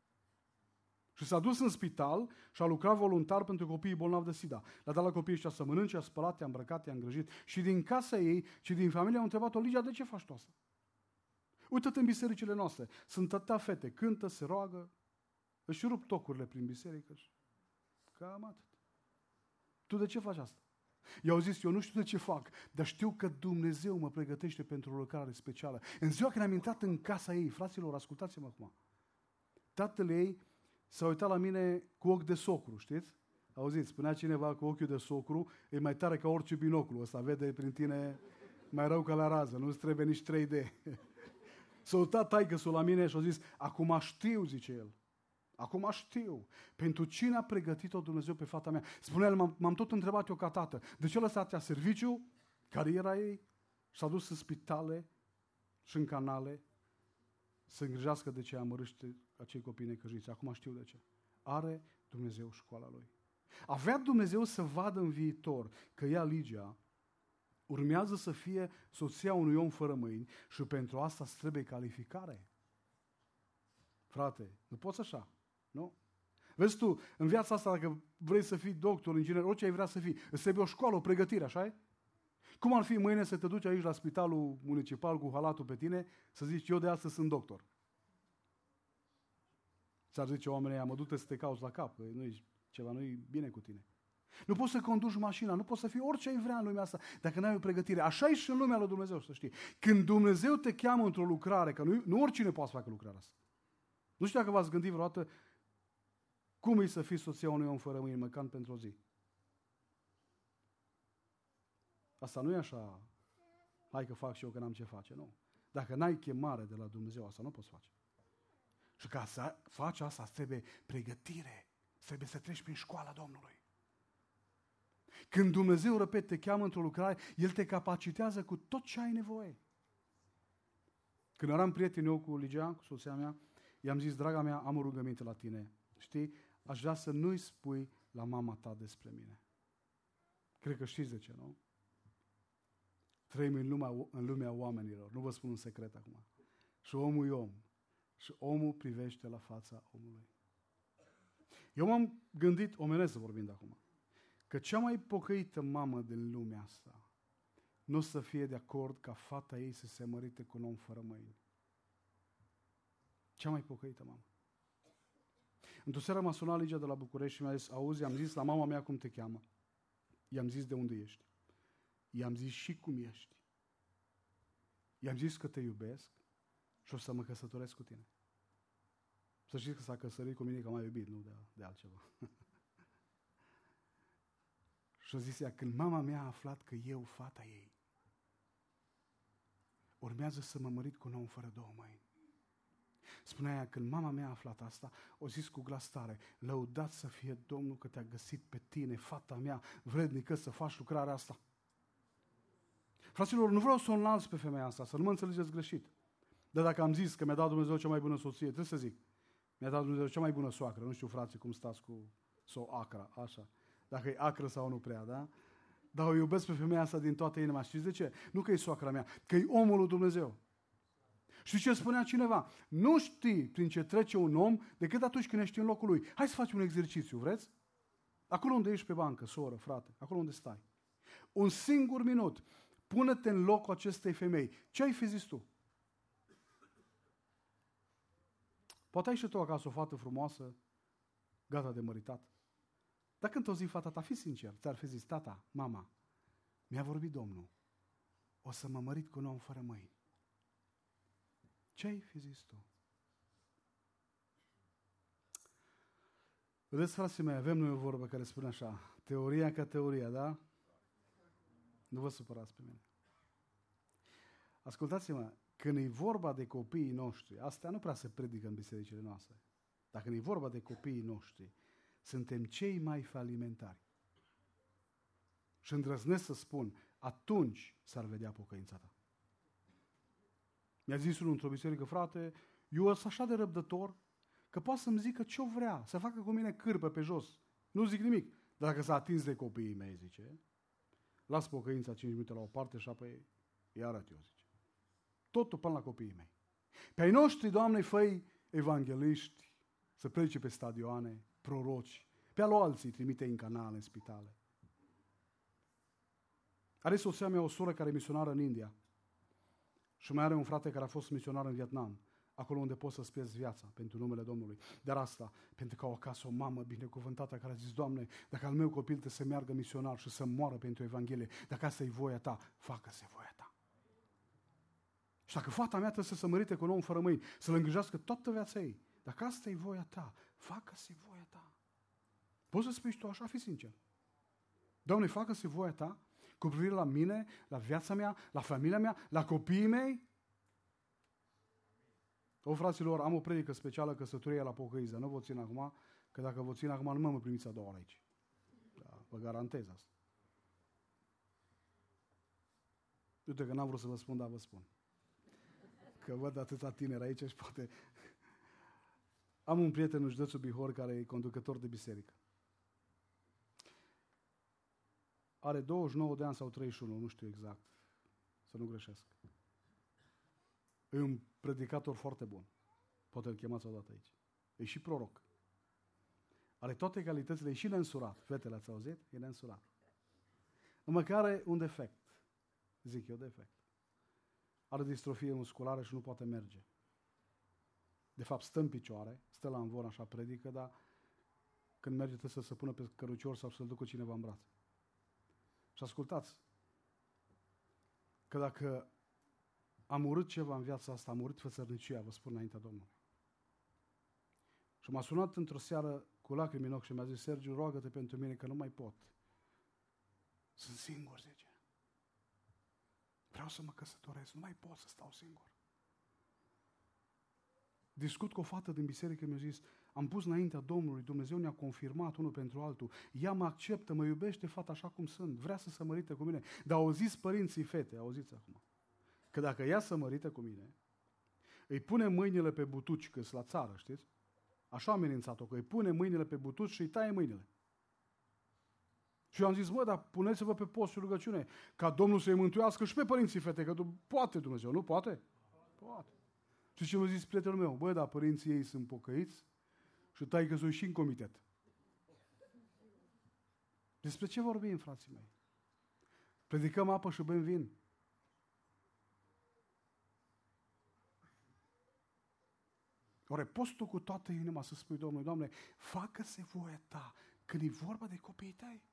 Și s-a dus în spital și a lucrat voluntar pentru copiii bolnavi de SIDA. Le-a dat la copiii ăștia să mănânce, a spălat, i-a îmbrăcat, i-a îngrijit. Și din casa ei și din familie au întrebat-o, Ligia, de ce faci tu asta? Uită-te în bisericile noastre. Sunt atâtea fete, cântă, se roagă, își rup tocurile prin biserică. Cam atât. Tu de ce faci asta? I-au zis, eu nu știu de ce fac, dar știu că Dumnezeu mă pregătește pentru o lucrare specială. În ziua când am intrat în casa ei, fraților, ascultați-mă acum, tatăl ei s-a uitat la mine cu ochi de socru, știți? Auziți, spunea cineva că ochiul de socru e mai tare ca orice binoclu, ăsta vede prin tine mai rău ca la rază, nu-ți trebuie nici trei D. S-a uitat taică-sul la mine și a zis, acum știu, zice el, acum știu, pentru cine a pregătit-o Dumnezeu pe fata mea. Spunea el, m-am, m-am tot întrebat eu ca tată, de ce lăsatea serviciu, cariera ei, s-a dus în spitale și în canale, să îngrijească de ce amărâște acei copii necăjiți. Acum știu de ce. Are Dumnezeu școala lui. Avea Dumnezeu să vadă în viitor că ea, Ligia, urmează să fie soția unui om fără mâini și pentru asta îți trebuie calificare. Frate, nu poți așa, nu? Vezi tu, în viața asta, dacă vrei să fii doctor, inginer, orice ai vrea să fii, îți trebuie o școală, o pregătire, așa e? Cum ar fi mâine să te duci aici la spitalul municipal cu halatul pe tine, să zici, eu de astăzi sunt doctor? Ți-ar zice oamenii ăia, mă du-te să te cauți la cap, că nu-i ceva, nu-i bine cu tine. Nu poți să conduci mașina, nu poți să fii orice ai vrea în lumea asta, dacă n-ai o pregătire. Așa e și în lumea lui Dumnezeu, să știi. Când Dumnezeu te cheamă într-o lucrare, că nu, nu oricine poate să facă lucrarea asta. Nu știu dacă v-ați gândit vreodată cum e să fii soția unui om fără mâini, măcar pentru o zi. Asta nu e așa, hai că fac și eu că n-am ce face, nu. Dacă n-ai chemare de la Dumnezeu, asta nu poți face. Și ca să faci asta, trebuie pregătire, trebuie să treci prin școala Domnului. Când Dumnezeu, repet, te cheamă într-o lucrare, El te capacitează cu tot ce ai nevoie. Când eram prieten eu cu Ligia, cu soția mea, i-am zis, draga mea, am o rugăminte la tine. Știi, aș vrea să nu-i spui la mama ta despre mine. Cred că știți de ce, nu? Trăim în lumea, în lumea oamenilor. Nu vă spun un secret acum. Și omul e om. Și omul privește la fața omului. Eu m-am gândit, omenesc vorbind acum, că cea mai pocăită mamă din lumea asta nu o să fie de acord ca fata ei să se mărite cu un om fără mâini. Cea mai pocăită mamă. Într-o seară m-a sunat Ligia de la București și mi-a zis, auzi, am zis la mama mea cum te cheamă. I-am zis de unde ești. I-am zis și cum ești. I-am zis că te iubesc și o să mă căsătoresc cu tine. Să știți că s-a căsătorit cu mine că m-a iubit, nu de, de altceva. Și a zis ea, când mama mea a aflat că eu, fata ei, urmează să mă mărit cu un om fără două mâini. Spunea ea, când mama mea a aflat asta, o zis cu glas tare, lăudat să fie Domnul că te-a găsit pe tine, fata mea, vrednică să faci lucrarea asta. Fraților, nu vreau să o înalți pe femeia asta, să nu mă înțelegeți greșit. Dar dacă am zis că mi-a dat Dumnezeu cea mai bună soție, trebuie să zic, mi-a dat Dumnezeu cea mai bună soacră. Nu știu, frații, cum stați cu so acra, așa. Dacă e acră sau nu prea, da? Dar o iubesc pe femeia asta din toată inima. Știți de ce? Nu că e soacra mea, că e omul lui Dumnezeu. Și ce spunea cineva? Nu știi prin ce trece un om decât atunci când ești în locul lui. Hai să facem un exercițiu, vreți? Acolo unde ești pe bancă, soră, frate, acolo unde stai. Un singur minut. Pune-te în locul acestei femei. Ce ai fi zis tu? Poate ai și tu acasă o fată frumoasă, gata de măritat. Dar când o zi fata ta, fi sincer, ți-ar fi zis, tata, mama, mi-a vorbit Domnul, o să mă mărit cu un om fără mâini. Ce ai fi zis tu? Vedeți, frații mei, avem noi o vorbă care spune așa, teoria ca teoria, da? Nu vă supărați pe mine. Ascultați-mă, când e vorba de copiii noștri, astea nu prea se predică în bisericile noastre, dar când e vorba de copiii noștri, suntem cei mai falimentari. Și îndrăznesc să spun, atunci s-ar vedea pocăința ta. Mi-a zis unul într-o biserică, frate, eu sunt așa de răbdător că poate să-mi zică ce-o vrea, să facă cu mine cârpă pe jos. Nu zic nimic. Dar dacă s-a atins de copiii mei, zice, las pocăința cinci minute la o parte și apoi îi arăt eu, zice. Totul până la copiii mei. Pe ai noștri, Doamne, fă-i evangeliști, să predice pe stadioane, proroci, pe al alții trimite în canale, în spitale. Are soția mea o soră care e misionară în India și mai are un frate care a fost misionar în Vietnam, acolo unde poți să-ți pierzi viața pentru numele Domnului. Dar asta, pentru că au acasă o mamă binecuvântată care a zis, Doamne, dacă al meu copil trebuie să meargă misionar și să moară pentru Evanghelie, dacă asta e voia ta, facă-se voia ta. Și dacă fata mea trebuie să se mărite cu un om fără mâini, să-l îngrijească toată viața ei, dacă asta e voia ta, facă-se voia ta. Poți să spui și tu așa, fi sincer. Doamne, facă-se voia ta cu privire la mine, la viața mea, la familia mea, la copiii mei. O, fraților, am o predică specială, căsătorie la pocăiță. Nu vă țin acum, că dacă vă țin acum, nu mă mă primiți a doua ori aici. Da, vă garantez asta. Uite că n-am vrut să vă spun, dar vă spun. Că văd atâta tineri aici și poate... Am un prieten în județul Bihor care e conducător de biserică. Are douăzeci și nouă de ani sau treizeci și unu, nu știu exact, să nu greșesc. E un predicator foarte bun. Poate îl chemați odată aici. E și proroc. Are toate calitățile, e și neînsurat. Fetele, ați auzit? E neînsurat. Numai că are un defect. Zic eu, defect. Are distrofie musculară și nu poate merge. De fapt, stă în picioare, stă la învon, așa predică, dar când merge trebuie să se pună pe cărucior sau să-l ducă cineva în brațe. Și ascultați, că dacă am urât ceva în viața asta, am urât fățărnicia, vă spun înaintea Domnului. Și m-a sunat într-o seară cu lacrimi în ochi și mi-a zis, Sergiu, roagă-te pentru mine că nu mai pot. Sunt singur, zice. Vreau să mă căsătoresc, nu mai pot să stau singur. Discut cu o fată din biserică, mi-a zis, am pus înaintea Domnului, Dumnezeu ne-a confirmat unul pentru altul, ea mă acceptă, mă iubește fata așa cum sunt, vrea să se mărite cu mine. Dar auziți părinții fete, auziți acum, că dacă ea se mărită cu mine, îi pune mâinile pe butuci, că la țară, știți? Așa a amenințat-o, că îi pune mâinile pe butuci și îi taie mâinile. Și eu am zis, mă, dar puneți-vă pe post și rugăciune, ca Domnul să-i mântuiască și pe părinții fete, că poate Dumnezeu, nu poate? Poate. Și ce mi-a zis prietenul meu? Bă, dar părinții ei sunt pocăiți și taică-s-o și în comitet. Despre ce vorbim, frații mei? Predicăm apă și bem vin. Ori poți tu cu toată inima să spui Domnului, Doamne, facă-se voia ta când e vorba de copiii tăi.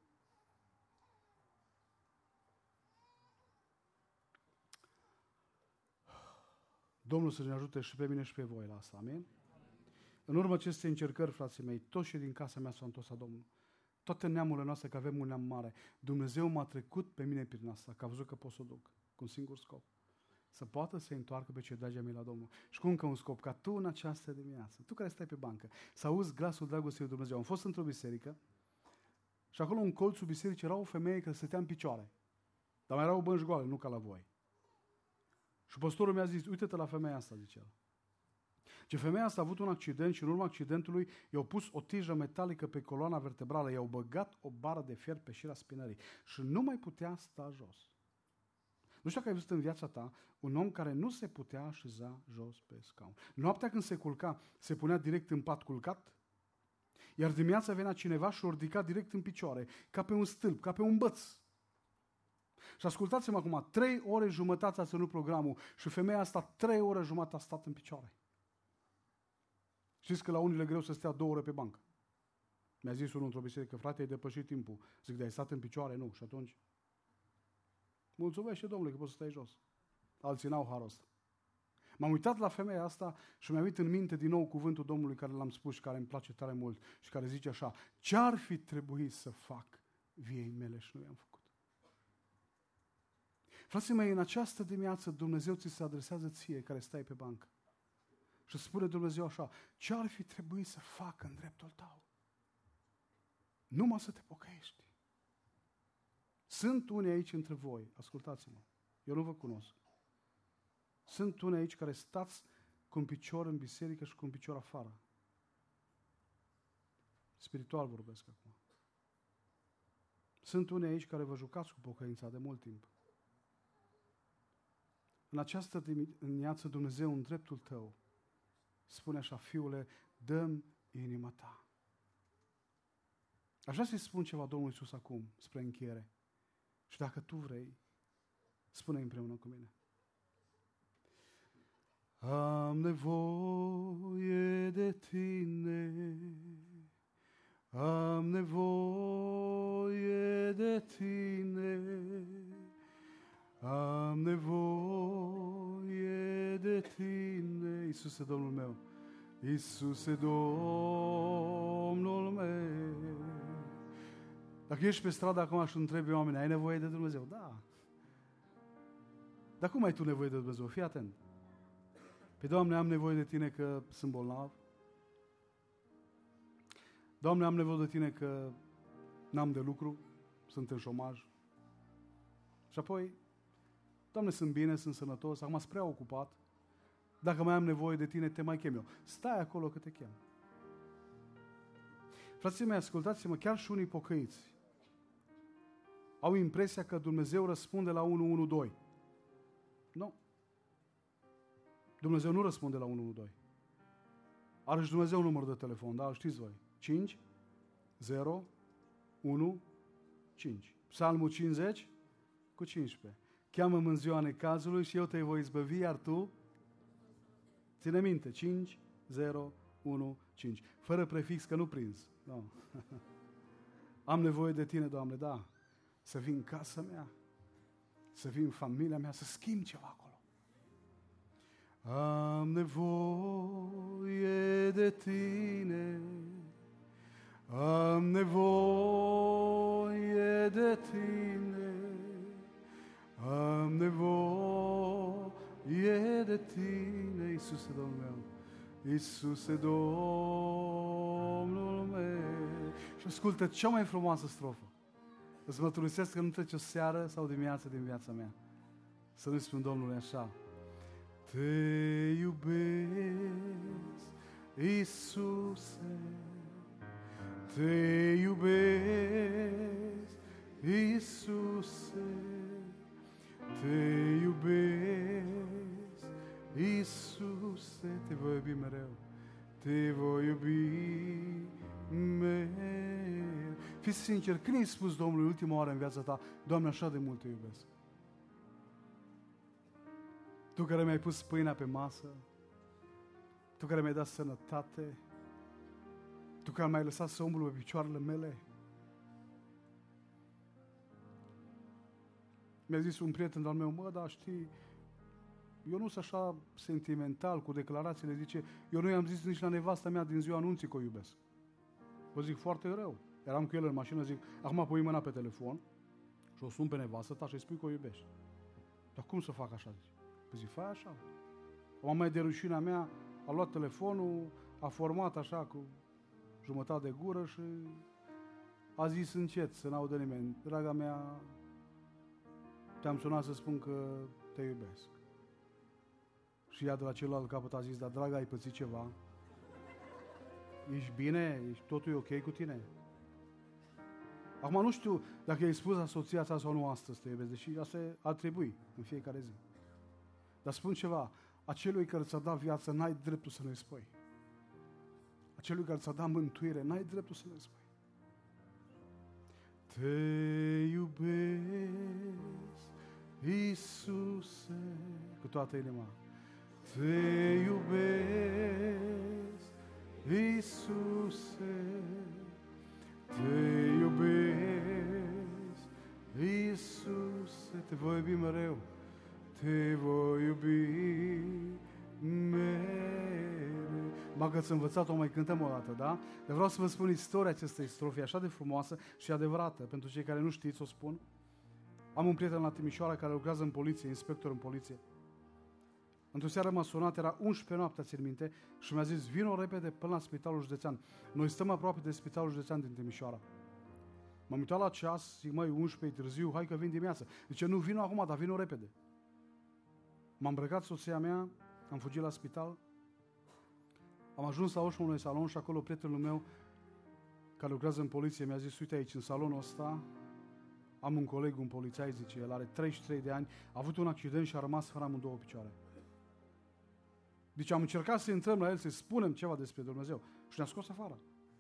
Domnul să ne ajute și pe mine și pe voi la asta, amin? În urmă acestei încercări, frații mei, toți și din casa mea s-au întors la Domnul. Toate neamurile noastre, că avem un neam mare, Dumnezeu m-a trecut pe mine prin asta, că a văzut că pot să o duc, cu un singur scop. Să poată să întoarcă pe cei dragi mei la Domnul. Și cu încă un scop, ca tu în această dimineață, tu care stai pe bancă, să auzi glasul dragostei lui Dumnezeu. Am fost într-o biserică și acolo în colțul bisericii era o femeie care stătea în picioare. Dar mai erau bănci goale, nu ca la voi. Și păstorul mi-a zis, uite-te la femeia asta, zice el. Ce femeia asta a avut un accident și în urma accidentului i-au pus o tijă metalică pe coloana vertebrală, i-au băgat o bară de fier pe șira spinării și nu mai putea sta jos. Nu știu dacă ai văzut în viața ta un om care nu se putea așeza jos pe scaun. Noaptea când se culca, se punea direct în pat culcat, iar dimineața venea cineva și o ridica direct în picioare, ca pe un stâlp, ca pe un băț. Și ascultați-mă acum, trei ore jumătate a ținut programul și femeia asta trei ore jumătate a stat în picioare. Știți că la unii le greu să stea două ore pe bancă. Mi-a zis unul într-o biserică, frate, ai depășit timpul. Zic, de ai stat în picioare? Nu. Și atunci? Mulțumește, Domnule, că poți să stai jos. Alții n-au harul ăsta. M-am uitat la femeia asta și mi-am uitat în minte din nou cuvântul Domnului care l-am spus și care îmi place tare mult și care zice așa, ce-ar fi trebuit să fac viei mele și nu i-am făcut? Frații mei, în această dimineață Dumnezeu ți se adresează ție care stai pe bancă. Și spune Dumnezeu așa, ce ar fi trebuit să fac în dreptul tău? Numai să te pocăiești. Sunt unii aici între voi, ascultați-mă, eu nu vă cunosc. Sunt unii aici care stați cu un picior în biserică și cu un picior afară. Spiritual vorbesc acum. Sunt unii aici care vă jucați cu pocăința de mult timp. În această dimineață Dumnezeu în dreptul tău spune așa, fiule, dă-mi inima ta. Aș vrea să-i spun ceva Domnului Iisus acum, spre încheiere. Și dacă tu vrei, spune împreună cu mine. Am nevoie de tine, am nevoie de tine, am nevoie de tine, Iisuse, Domnul meu, Iisuse, Domnul meu. Dacă ești pe stradă acum și întrebi oamenii, ai nevoie de Dumnezeu? Da. Dar cum ai tu nevoie de Dumnezeu? Fii atent. Păi, Doamne, am nevoie de Tine că sunt bolnav. Doamne, am nevoie de Tine că n-am de lucru, sunt în șomaj. Și apoi, Doamne, sunt bine, sunt sănătos, acum sunt prea ocupat. Dacă mai am nevoie de Tine, te mai chem eu. Stai acolo că te chem. Frații mei, ascultați-mă, chiar și unii pocăiți au impresia că Dumnezeu răspunde la unu unu doi. Nu. Dumnezeu nu răspunde la unu unu doi. Are și Dumnezeu un număr de telefon, da? Știți voi. cinci zero unu cinci. Psalmul cincizeci cu cincisprezece. Cheamă-mă în ziua necazului și eu te voi izbăvi, iar tu ține minte. cinci zero unu cinci. Fără prefix, că nu prins. No. Am nevoie de Tine, Doamne, da. Să vin în casa mea, să vin în familia mea, să schimb ceva acolo. Am nevoie de Tine, am nevoie de Tine, am nevoie de Tine, Iisuse, Domnul meu, Iisuse, Domnul meu. Și ascultă cea mai frumoasă strofă. Îți mărturisesc că nu trece o seară sau dimineață din viața mea să nu spun Domnului așa. Te iubesc, Iisuse, te iubesc, Iisuse, te iubesc, Iisuse, te voi iubi mereu, te voi iubi mereu. Fii sincer, când ai spus Domnului ultima oară în viața ta, Doamne, așa de mult te iubesc? Tu care mi-ai pus pâinea pe masă, Tu care mi-ai dat sănătate, Tu care m-ai lăsat să umblu pe picioarele mele. Mi-a zis un prieten al meu, mă, dar știi, eu nu sunt așa sentimental cu declarațiile, zice, eu nu i-am zis nici la nevasta mea din ziua anunții că o iubesc. Vă zic, foarte rău. Eram cu el în mașină, zic, acum pui mâna pe telefon și o sun pe nevastă ta și îi spui că o iubești. Dar cum să fac așa? Zice. Păi zic, fai așa. O mamă de rușinea mea a luat telefonul, a format așa cu jumătate de gură și a zis încet, să n-audă nimeni, draga mea, te-am sunat să spun că te iubesc. Și ea de la celălalt capăt a zis, dar dragă, ai pățit ceva? Ești bine? Ești, totul e ok cu tine? Acum nu știu dacă i-ai spus la soția ta sau nu astăzi te iubesc, deși asta ar trebui în fiecare zi. Dar spun ceva, acelui care ți-a dat viață, n-ai dreptul să ne spui. Acelui care ți-a dat mântuire, n-ai dreptul să ne spui. Te iubesc, Iisuse, cu toată inima. Te iubesc, Iisuse, te iubesc, Iisuse, te voi iubi mereu, te voi iubi mereu. Dacă ați învățat-o, mai cântăm o dată, da? Dar vreau să vă spun istoria acestei strofe, așa de frumoasă și adevărată. Pentru cei care nu știți, o spun. Am un prieten la Timișoara care lucrează în poliție, inspector în poliție. Într-o seară m-a sunat, era unsprezece noaptea, țin minte, și mi-a zis, vino repede până la Spitalul Județean. Noi stăm aproape de Spitalul Județean din Timișoara. M-am uitat la ceas, zic, măi, unsprezece târziu, hai că vin dimineața. Zice, nu, vino acum, dar vino repede. M-am îmbrăcat soția mea, am fugit la spital, am ajuns la ușa unui salon și acolo prietenul meu, care lucrează în poliție, mi-a zis, uite aici, în salonul ăsta, am un coleg, un polițai, zice, el are treizeci și trei de ani, a avut un accident și a rămas fără amândouă picioare. Deci am încercat să intrăm la el, să-i spunem ceva despre Dumnezeu și ne-a scos afară.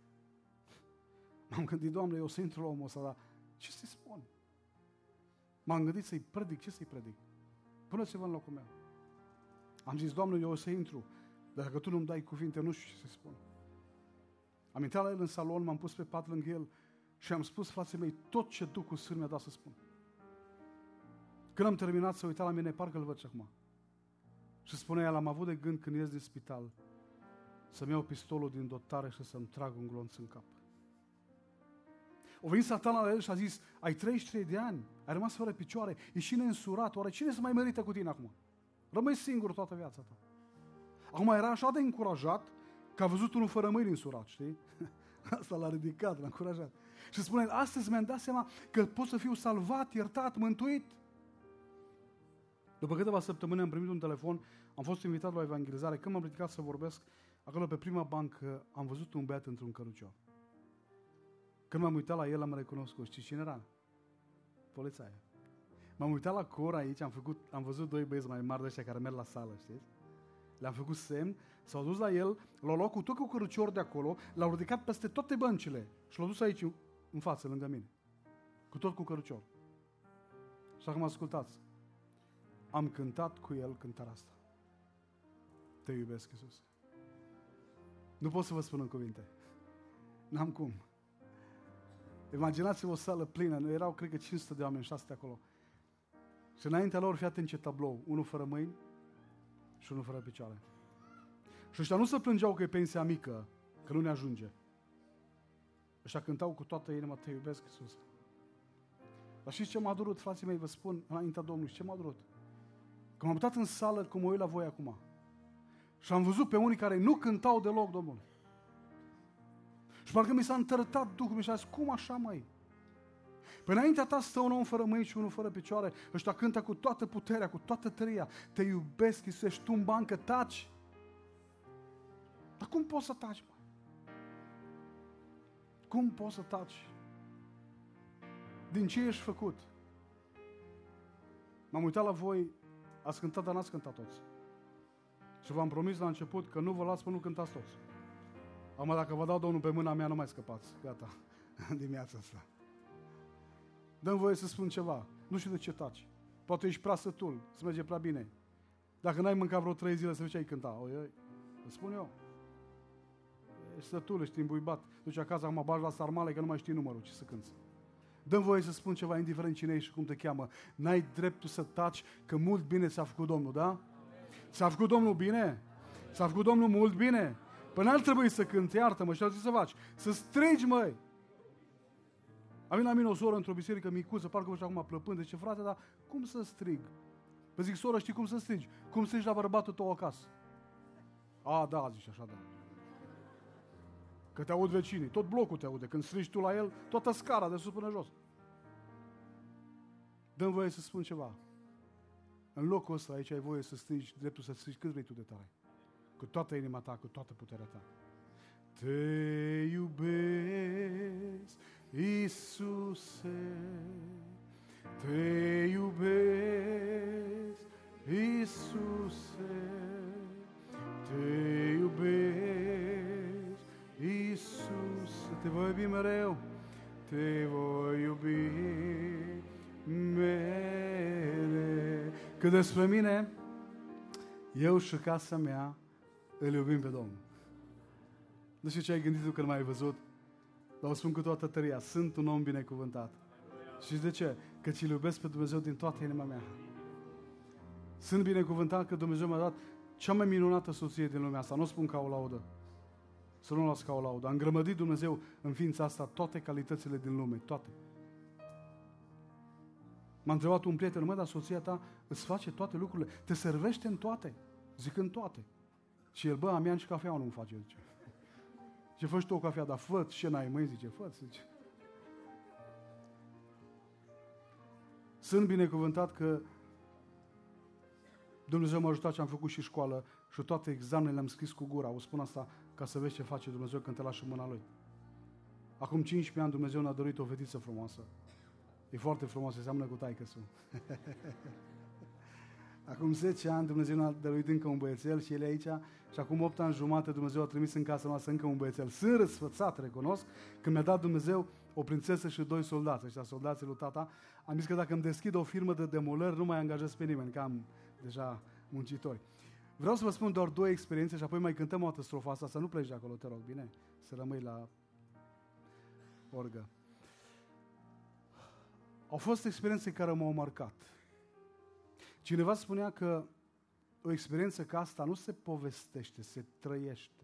M-am gândit, Doamne, eu să intru la omul ăsta, dar ce să-i spun? M-am gândit să-i predic, ce să-i predic? Puneți-vă în locul meu. Am zis, Doamne, eu o să intru, dar dacă Tu nu-mi dai cuvinte, nu știu ce să-i spun. Am intrat la el în salon, m-am pus pe pat lângă el și am spus frații mei tot ce Duhul Sfânt mi-a dat să spun. Când am terminat să uita la mine, parcă îl văd și acum. Și spunea el, am avut de gând când ies din spital să-mi iau pistolul din dotare și să-mi trag un glonț în cap. O venit Satana la el și a zis, ai treizeci și trei de ani, ai rămas fără picioare, ești și neînsurat, oare cine se mai merită cu tine acum? Rămâi singur toată viața ta. Acum era așa de încurajat că a văzut unul fără mâini însurat, știi? Asta l-a ridicat, l-a încurajat. Și spune, astăzi mi-am dat seama că pot să fiu salvat, iertat, mântuit. După câteva săptămâni am primit un telefon, am fost invitat la evangelizare. Când m-am ridicat să vorbesc, acolo pe prima bancă am văzut un băiat într-un cărucior. Când m-am uitat la el, am recunoscut. Știi cine era? Polițaia. M-am uitat la cor aici, am, făcut, am văzut doi băieți mai mari de ăștia care merg la sală, știți? Le-am făcut semn, s-au dus la el, l-au luat cu tot cu cărucior de acolo, l-au ridicat peste toate băncile și l-au dus aici, în față, lângă mine. Cu tot cu cărucior. Și acum ascultați. Am cântat cu el cântarea asta. Te iubesc, Iisus. Nu pot să vă spun în cuvinte. N-am cum. Imaginați-vă o sală plină. Noi erau, cred că, cinci sute de oameni, șase acolo. Și înaintea lor, fii atent ce tablou. Unul fără mâini și unul fără picioare. Și ăștia nu se plângeau că e pensia mică, că nu ne ajunge. Ăștia cântau cu toată inima, te iubesc, Iisus. Dar știți ce m-a durut, frații mei, vă spun, înaintea Domnului, ce m-a durut? Că m-am uitat în sală, cum mă uit la voi acum. Și am văzut pe unii care nu cântau deloc, Domnule. Și parcă mi s-a întărătat Duhul, mi-a zis, cum așa, măi? Păi înaintea ta stă un om fără mâini și unul fără picioare, ăștia cântă cu toată puterea, cu toată tăria. Te iubesc, Iisus, ești tu în bancă, taci. Dar cum poți să taci, mă? Cum poți să taci? Din ce ești făcut? M-am uitat la voi, ați cântat, dar n-ați cântat toți. Și v-am promis la început că nu vă las până nu cântați toți. Acum dacă vă dau Domnul pe mâna mea, nu mai scăpați. Gata, în dimineața asta. Dă-mi voie să spun ceva. Nu știu de ce taci. Poate ești prea sătul, îți merge prea bine. Dacă n-ai mâncat vreo trei zile, să vezi ce ai cânta. Oi, oi, îți spun eu. Ești sătul, ești îmbuibat. Duci acasă, acum bagi la sarmale că nu mai știi numărul, ce să cânți. Dă-mi voie să spun ceva, indiferent cine ești și cum te cheamă. N-ai dreptul să taci, că mult bine ți-a făcut Domnul, da? Ți-a făcut Domnul bine? Ți-a făcut Domnul mult bine? Păi n-ar trebui să cânti, iartă-mă, și ce să faci? Să strigi, măi! A venit la mine o soră într-o biserică micuță, parcă vă știu acum plăpând, zice, frate, dar cum să strig? Păi zic, soră, știi cum să strigi? Cum strigi la bărbatul tău acasă? A, da, zice așa, da. Că te aud vecinii, tot blocul te aude. Când strigi tu la el, toată scara de sus până jos. Dă-mi voie să spun ceva. În locul ăsta, aici ai voie să strigi, dreptul să strigi cât vrei tu de tare. Cu toată inima ta, cu toată puterea ta. Te iubesc, Iisuse, te iubesc, Iisuse, te iubesc, Iisuse, te voi iubi mereu, te voi iubi mereu. Că despre mine, eu și casa mea îl iubim pe Domnul. Nu știu ce ai gândit tu când m-ai văzut, dar o spun cu toată tăria, sunt un om binecuvântat. Și de ce? Că ți-l iubesc pe Dumnezeu din toată inima mea. Sunt binecuvântat că Dumnezeu mi-a dat cea mai minunată soție din lumea asta. Nu o spun ca o laudă. Să nu o las ca o laudă. A îngrămădit Dumnezeu în ființa asta toate calitățile din lume. Toate. M-a întrebat un prieten, mă, dar soția ta îți face toate lucrurile, te servește în toate. Zic în toate. Și el, bă, amian și cafeaua nu-mi face, zice. Ce faci tu o cafea, dar fă ce n-ai, măi, zice, fă zice. Sunt binecuvântat că Dumnezeu m-a ajutat și am făcut și școală și toate examenele le-am scris cu gura. O spun asta ca să vezi ce face Dumnezeu când te lași în mâna Lui. Acum cincisprezece ani Dumnezeu ne-a dăruit o fetiță frumoasă. E foarte frumoasă, seamănă cu taică-su. Acum zece ani Dumnezeu ne-a dăruit încă un băiețel și el e aici și acum opt ani jumate Dumnezeu a trimis în casa noastră încă un băiețel. Sunt răsfățat, recunosc, când mi-a dat Dumnezeu o prințesă și doi soldați, ăștia soldații lui tata. Am zis că dacă îmi deschid o firmă de demolări, nu mai angajez pe nimeni, că am deja muncitori. Vreau să vă spun doar două experiențe și apoi mai cântăm o altă strofă asta, să nu pleci de acolo, te rog, bine? Să rămâi la orgă. Au fost experiențe care m-au marcat. Cineva spunea că o experiență ca asta nu se povestește, se trăiește.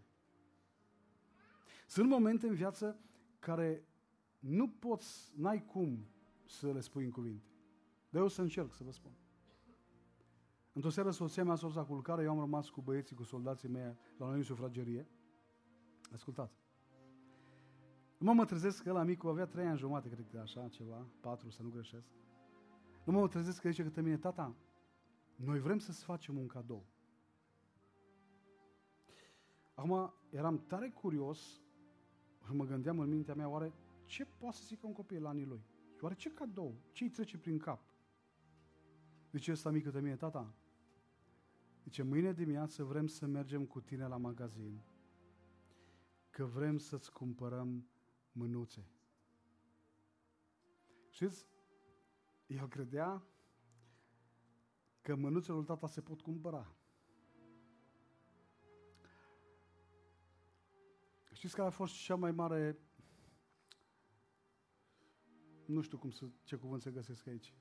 Sunt momente în viață care nu poți, n-ai cum să le spui în cuvinte. Dar eu să încerc să vă spun. Într-o seară soția mea s-a dus la culcare, eu am rămas cu băieții, cu soldații mei la noi în sufragerie. Ascultați. Nu mă trezesc că ăla micu avea trei ani jumate, cred că așa, ceva, patru, să nu greșesc. Nu mă trezesc că zice către mine, tata, noi vrem să-ți facem un cadou. Acum, eram tare curios și mă gândeam în mintea mea, oare ce poate să zică un copil la anii lui? Și oare ce cadou? Ce îi trece prin cap? Zice ăsta mic către mine, tata, zice, mâine dimineață vrem să mergem cu tine la magazin, că vrem să-ți cumpărăm mânuțe. Știți, el credea că mânuțele lui tata se pot cumpăra. Știți care a fost cea mai mare, nu știu cum să, ce cuvânt să găsesc aici,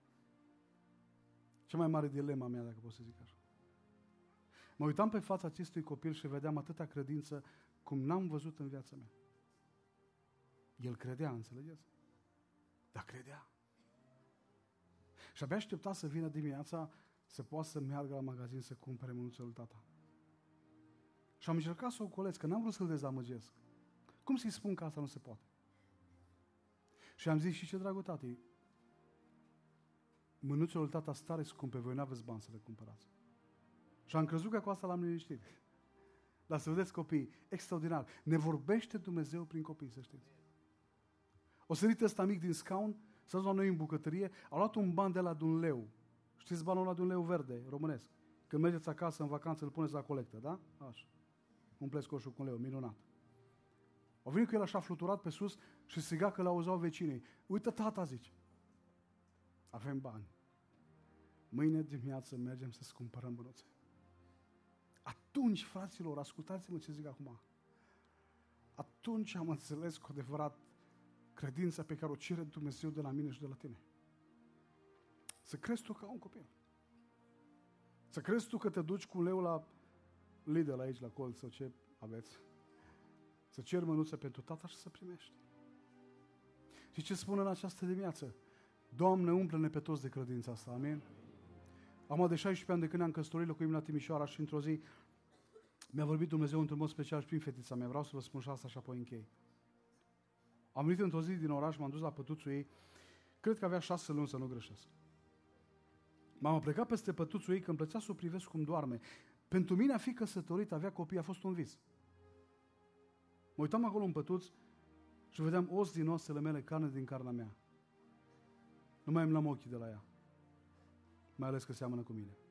cea mai mare dilema mea, dacă pot să zic așa. Mă uitam pe fața acestui copil și vedeam atâta credință cum n-am văzut în viața mea. El credea, înțelegeți? Dar credea. Și abia aștepta să vină dimineața să poată să meargă la magazin să cumpere mânuțele lui tata. Și am încercat să o colesc, că n-am vrut să-l dezamăgesc. Cum să-i spun că asta nu se poate? Și am zis, și ce dragul tati, mânuțele lui tata stare scumpe, voi n-aveți bani să le cumpărați. Și am crezut că cu asta l-am liniștit. Dar să vedeți copii, extraordinar. Ne vorbește Dumnezeu prin copii, să știți. O sărit ăsta mic din scaun, s-a dus la noi în bucătărie, a luat un ban de la de un leu. Știți banul ăla de un leu verde, românesc? Când mergeți acasă în vacanță, îl puneți la colectă, da? Așa. Umpleți coșul cu un leu, minunat. Au venit cu el așa fluturat pe sus și striga că l-auzeau vecinii. Uită, tata, zice. Avem bani. Mâine dimineață mergem să-ți cumpărăm mânuțe. Atunci, fraților, ascultați-mă ce zic acum. Atunci am înțeles cu adevărat credința pe care o cere Dumnezeu de la mine și de la tine. Să crezi tu ca un copil. Să crezi tu că te duci cu un leu la Lidl aici, la colț, sau ce aveți. Să ceri mânuță pentru tata și să primești. Și ce spun în această dimineață? Doamne, umple-ne pe toți de credința asta, amin? Acum de șaisprezece ani de când ne-am căsătorit, locuim la Timișoara și într-o zi mi-a vorbit Dumnezeu într-un mod special și prin fetița mea. Vreau să vă spun și asta și apoi închei. Am venit într-o zi din oraș, m-am dus la pătuțul ei, cred că avea șase luni să nu greșesc. M-am plecat peste pătuțul ei, că îmi plăcea să o privesc cum doarme. Pentru mine a fi căsătorit, avea copii, a fost un vis. Mă uitam acolo în pătuț și vedeam os din oasele mele, carne din carnea mea. Nu mai îmi luam ochii de la ea. Mai ales că seamănă cu mine.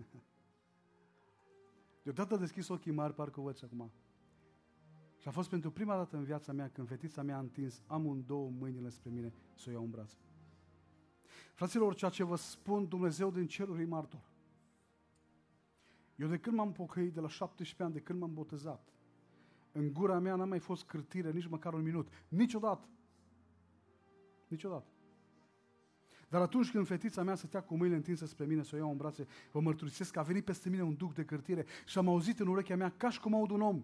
Deodată a deschis ochii mari, parcă o văd și acum. Și a fost pentru prima dată în viața mea când fetița mea a întins amândouă mâinile spre mine să o iau în brațe. Fraților, ceea ce vă spun, Dumnezeu din ceruri e martor. Eu de când m-am pocăit, de la șaptesprezece ani, de când m-am botezat, în gura mea n-a mai fost cârtire nici măcar un minut. Niciodată. Niciodată. Dar atunci când fetița mea stătea cu mâinile întinse spre mine să o iau în brațe, vă mărturisesc că a venit peste mine un duc de cârtire și am auzit în urechea mea ca și cum aud un om.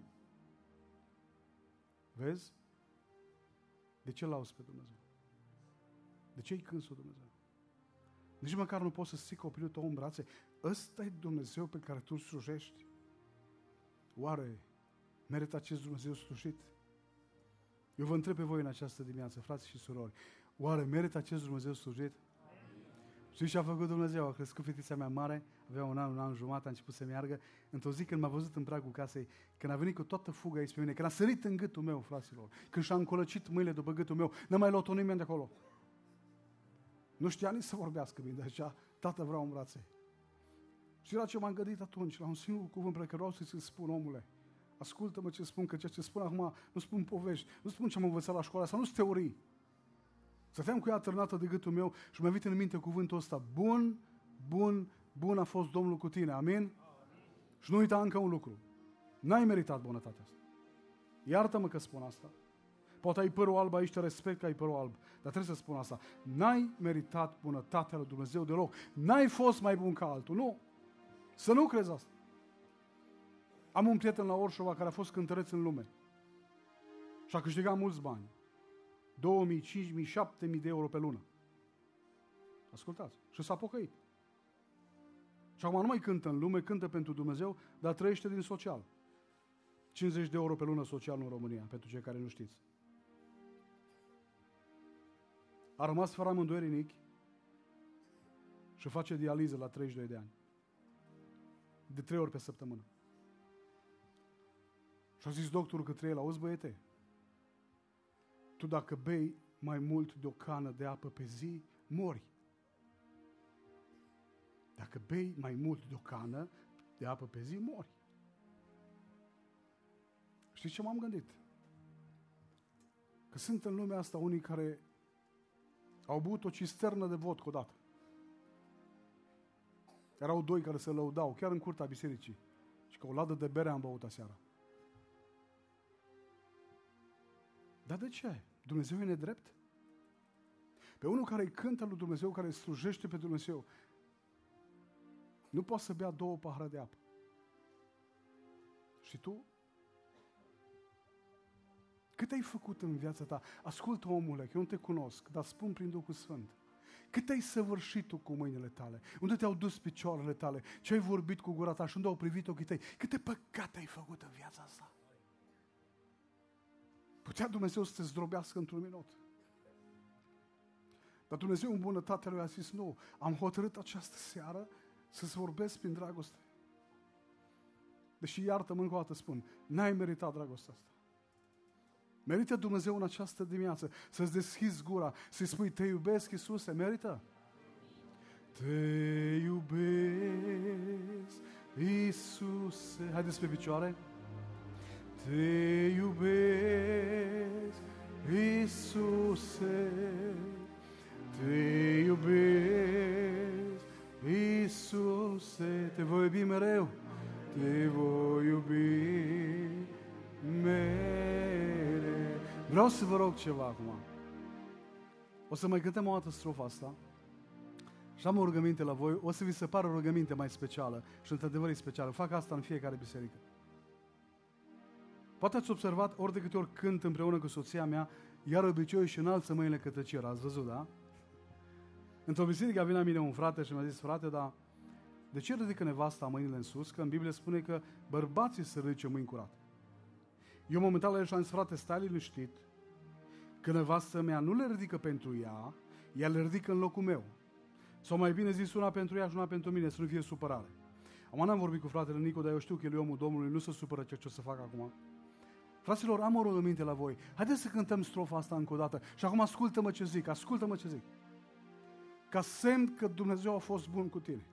Vezi? De ce l-auzi pe Dumnezeu? De ce îi cânsul Dumnezeu? Nici măcar nu poți să ții copilul tău în brațe. Ăsta e Dumnezeu pe care tu îl slujești. Oare merită acest Dumnezeu slujit? Eu vă întreb pe voi în această dimineață, frați și surori, oare merită acest Dumnezeu slujit? Știți ce a făcut Dumnezeu? A crescut fetița mea mare, avea un an, un an jumătate, a început să meargă. Într-o zi când m-a văzut în pragul casei, când a venit cu toată fuga aici pe mine, când a sărit în gâtul meu, fraților, când și-a încolăcit mâinile după gâtul meu, n-a mai luat-o nimeni de acolo. Nu știa nici să vorbească bine, dar zicea, tată, vreau în brațe. Și la ce m-am gândit atunci, la un singur cuvânt pe care vreau să-ți spun, omule, ascultă-mă ce spun, că ceea ce spun acum nu spun povești, nu spun ce am învățat la școală, sau nu sunt teorii. Stăteam cu ea târnată de gâtul meu și mi-a venit în minte cuvântul ăsta, bun, bun, bun a fost Domnul cu tine, amin? Amin. Și nu uita încă un lucru, n-ai meritat bunătatea asta. Iartă-mă că spun asta. Poate ai părul alb aici, te respect că ai părul alb, dar trebuie să spun asta. N-ai meritat bunătatea lui Dumnezeu deloc. N-ai fost mai bun ca altul, nu. Să nu crezi asta. Am un prieten la Orșova care a fost cântăreț în lume și a câștigat mulți bani. două mii, cinci mii, șapte mii de euro pe lună. Ascultați. Și s-a pocăit. Și acum nu mai cântă în lume, cântă pentru Dumnezeu, dar trăiește din social. cincizeci de euro pe lună social în România, pentru cei care nu știți. A rămas fără amândoi rinichi și face dializă la treizeci și doi de ani. De trei ori pe săptămână. Și a zis doctorul către el, auzi băiete, tu dacă bei mai mult de o cană de apă pe zi, mori. Dacă bei mai mult de o cană de apă pe zi, mori. Știți ce m-am gândit? Că sunt în lumea asta unii care au băut o cisternă de vodcă odată. Erau doi care se lăudau, chiar în curtea bisericii, și că o ladă de bere am băut aseară. Dar de ce? Dumnezeu e nedrept? Pe unul care îi cântă lui Dumnezeu, care îi slujește pe Dumnezeu, nu poate să bea două pahare de apă. Și tu? Cât ai făcut în viața ta? Ascultă, omule, că eu nu te cunosc, dar spun prin Duhul Sfânt. Cât ai săvârșit tu cu mâinile tale? Unde te-au dus picioarele tale? Ce ai vorbit cu gura ta și unde au privit ochii tăi? Câte păcate ai făcut în viața asta? Putea Dumnezeu să te zdrobească într-un minut. Dar Dumnezeu în bunătatea Lui a zis, nu, am hotărât această seară să-ți vorbesc prin dragoste. Deși iartă-mă încă o dată spun, n-ai meritat dragostea asta. Merită Dumnezeu în această dimineață să-ți deschizi gura, să-i spui, te iubesc, Iisuse, merită? Te iubesc, Iisuse. Haideți pe picioare. Te iubesc, Iisuse. Te iubesc, Iisuse. Te voi iubi mereu. Te voi iubi mereu. Vreau să vă rog ceva acum. O să mai cântăm o dată strofa asta și am o rugăminte la voi. O să vi se pară o rugăminte mai specială și într-adevăr e specială. Fac asta în fiecare biserică. Poate ați observat, ori de câte ori cânt împreună cu soția mea, iar obiceiul și înalță mâinile către cer. Ați văzut, da? Într-o biserică a venit la mine un frate și mi-a zis, frate, dar de ce ridică nevasta mâinile în sus? Că în Biblie spune că bărbații să ridice mâini curate. Eu momentan la el și am zis, frate, stai liniștit, că nevastă mea nu le ridică pentru ea, ea le ridică în locul meu. Sau mai bine zis, una pentru ea și una pentru mine, să nu fie supărare. Am n-am vorbit cu fratele Nicu, dar eu știu că el e omul Domnului, nu se supără ce o să fac acum. Fraților, am o rugăminte la voi. Haideți să cântăm strofa asta încă o dată. Și acum ascultă-mă ce zic, ascultă-mă ce zic. Ca semn că Dumnezeu a fost bun cu tine.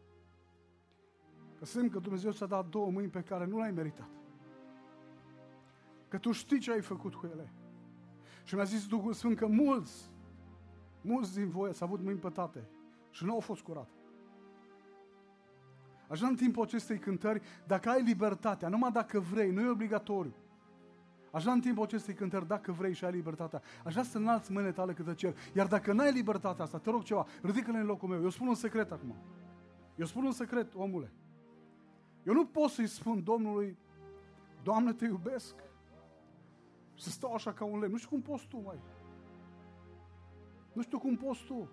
Ca semn că Dumnezeu ți-a dat două mâini pe care nu l-ai meritat. Că tu știi ce ai făcut cu ele. Și mi-a zis Duhul Sfânt că mulți, mulți din voi ați avut mâini pătate și nu au fost curate. Așa în timpul acestei cântări, dacă ai libertatea, numai dacă vrei, nu e obligatoriu. Așa în timpul acestei cântări, dacă vrei și ai libertatea, aș vrea să înalți mâinile tale câte cer. Iar dacă n-ai libertatea asta, te rog ceva, ridică-le în locul meu. Eu spun un secret acum. Eu spun un secret, omule. Eu nu pot să-i spun Domnului, Doamne, te iubesc. Să stau așa ca un lemn. Nu știu cum poți tu, mai. Nu știu cum poți tu.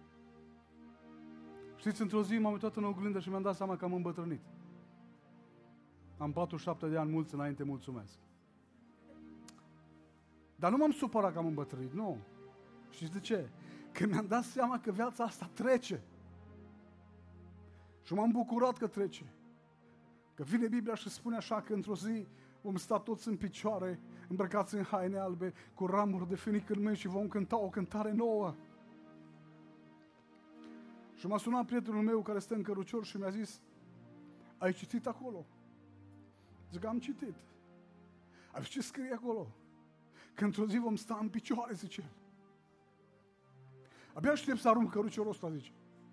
Știți, într-o zi m-am uitat în oglindă și mi-am dat seama că am îmbătrânit. Am patruzeci și șapte de ani, mulți înainte, mulțumesc. Dar nu m-am supărat că am îmbătrânit, nu. Știți de ce? Că mi-am dat seama că viața asta trece. Și m-am bucurat că trece. Că vine Biblia și spune așa că într-o zi vom sta toți în picioare, îmbrăcați în haine albe, cu ramuri de finic în mâini și vom cânta o cântare nouă. Și m-a sunat prietenul meu care stă în cărucior și mi-a zis, ai citit acolo? Zic, am citit. Ai văzut ce scrie acolo? Că într-o zi vom sta în picioare, zice el. Abia aștept să arunc căruciorul ăsta, zice.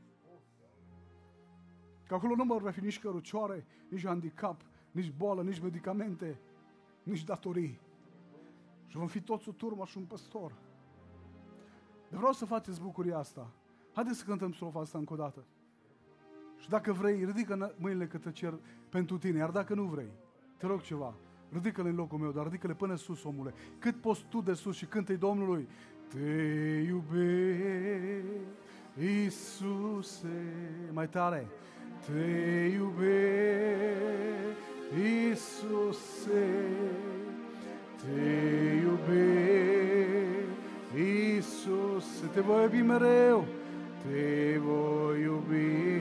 Că acolo nu vor fi nici cărucioare, nici handicap, nici boală, nici medicamente, nici datorii. Și vom fi toți o turmă și un păstor. Dar vreau să faceți bucuria asta. Haideți să cântăm strofa asta încă o dată. Și dacă vrei, ridică mâinile către cer pentru tine. Iar dacă nu vrei, te rog ceva, ridică-le în locul meu, dar ridică-le până sus, omule. Cât poți tu de sus și cântă-i Domnului. Te iubesc, Iisuse. Mai tare. Te iubesc, Iisuse. Te iubesc, Iisuse. Te voi iubi mereu. Te voi iubi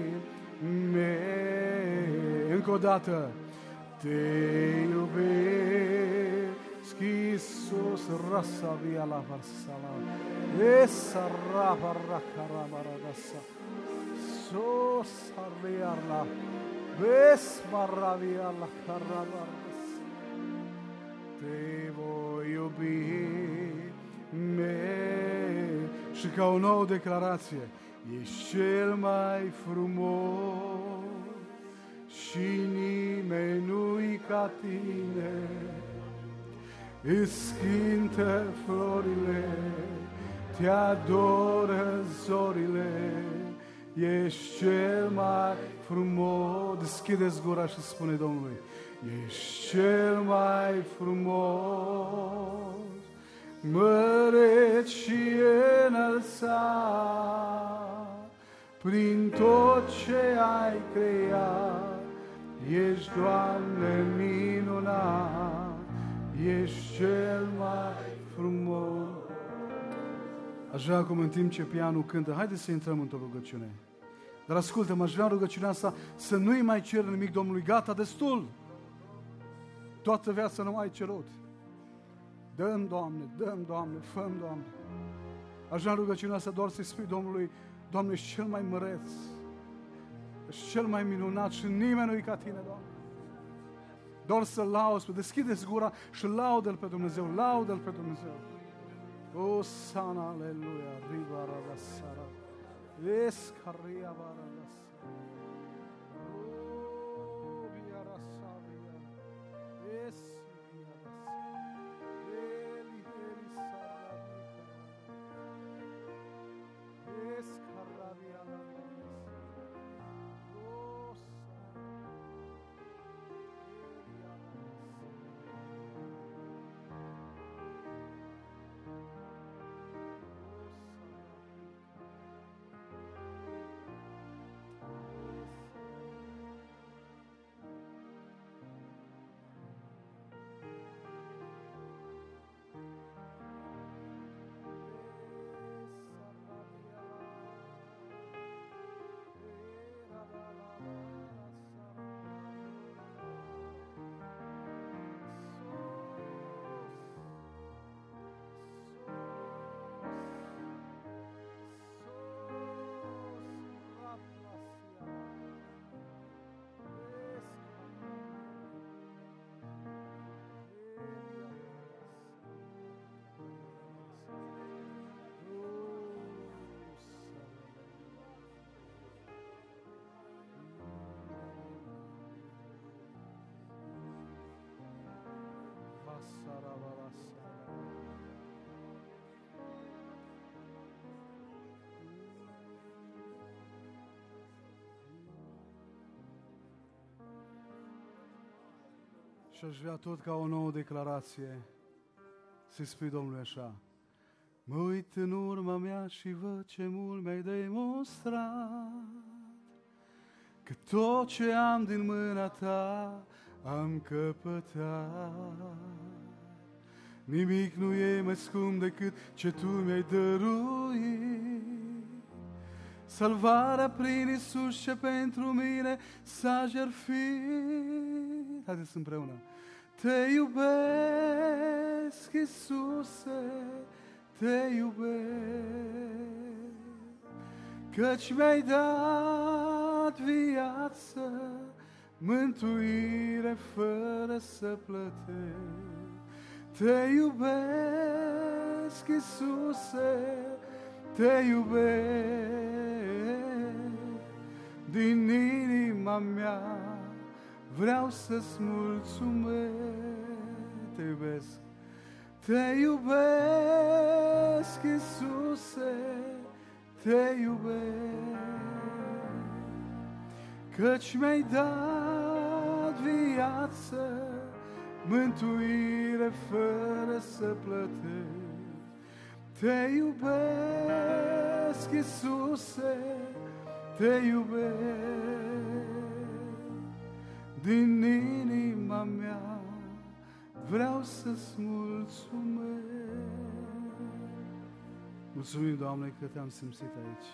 mereu. Încă o dată. Te iubesc, Iisus, rasa via la varsala. Esa raba rakarabaradasa. So sarriarla. Ves maravia la carabaras. Te voi iubi mereu. Și ca o nouă declarație, ești cel mai frumos și nimeni nu-i ca tine. Îți cântă florile, te adoră zorile, ești cel mai frumos. Deschideți gura și spune Domnului, ești cel mai frumos, măreț și înălțat, prin tot ce ai creat. Ești, Doamne, minunat, ești cel mai frumos. Așa cum în timp ce pianul cântă, haideți să intrăm într-o rugăciune. Dar ascultă-mă, aș vrea rugăciunea asta să nu-i mai cer nimic Domnului. Gata, destul! Toată viața nu mai ai cerut. Dă-mi, Doamne, dă-mi, Doamne, fă-mi, Doamne. Aș vrea rugăciunea asta doar să-i spui Domnului, Doamne, ești cel mai măreț, ești cel mai minunat și nimeni nu-i ca Tine, Doamne. Doar să lauzi, deschideți gura și laudă-L pe Dumnezeu, laudă-L pe Dumnezeu. O, sana, aleluia, riba, rabasara, escaria, barabasara, o, via, rasaria, es, via, rasaria, eli, eli, sarabia, escarabia, Și aș vrea tot ca o nouă declarație să-i spui Domnului așa: mă uit în urma mea și văd ce mult mi-ai demonstrat, că tot ce am din mâna ta am căpătat. Nimic nu e mai scump decât ce tu mi-ai dăruit, salvarea prin Iisus ce pentru mine s-a jertfit. Haideți împreună. Te iubesc, Iisuse, te iubesc, căci mi-ai dat viață, mântuire fără să plătesc. Te iubesc, Iisuse, te iubesc, din inima mea vreau să-ți mulțumesc. Te iubesc, te iubesc, Iisuse, te iubesc, căci mi-ai dat viață, mântuire fără să plătesc. Te iubesc, Iisuse, te iubesc, din inima mea vreau să-ți mulțumesc. Mulțumim, Doamne, că te-am simțit aici.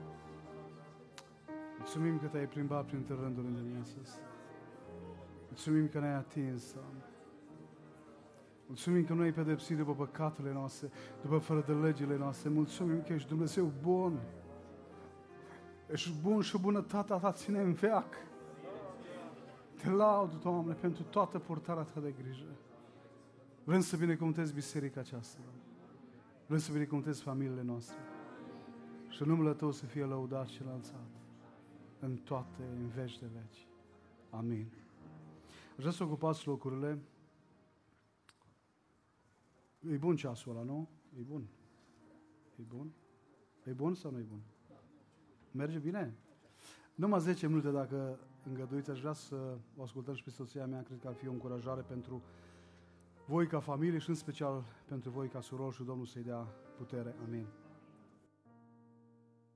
Mulțumim că te-ai plimbat printre rândurile de astăzi. Mulțumim că ne-ai atins, Doamne. Mulțumim că nu ai pedepsit după păcatele noastre, după fără de legile noastre. Mulțumim că ești Dumnezeu bun. Ești bun și bunătatea ta ține în veac. Te laud, Doamne, pentru toată purtarea ta de grijă. Vrem să binecuvântezi biserica aceasta. Vrem să binecuvântezi familiile noastre. Și numele Tău să fie lăudat și înălțat în toate, în veci de veci. Amin. Aș vrea să ocupați locurile. E bun ceasul ăla, nu? E bun. E bun? E bun sau nu e bun? Merge bine? Numai zece minute, dacă îngăduiți, aș vrea să o ascultăm și pe soția mea. Cred că ar fi o încurajare pentru voi ca familie și în special pentru voi ca surori și Domnul să-i dea putere. Amin.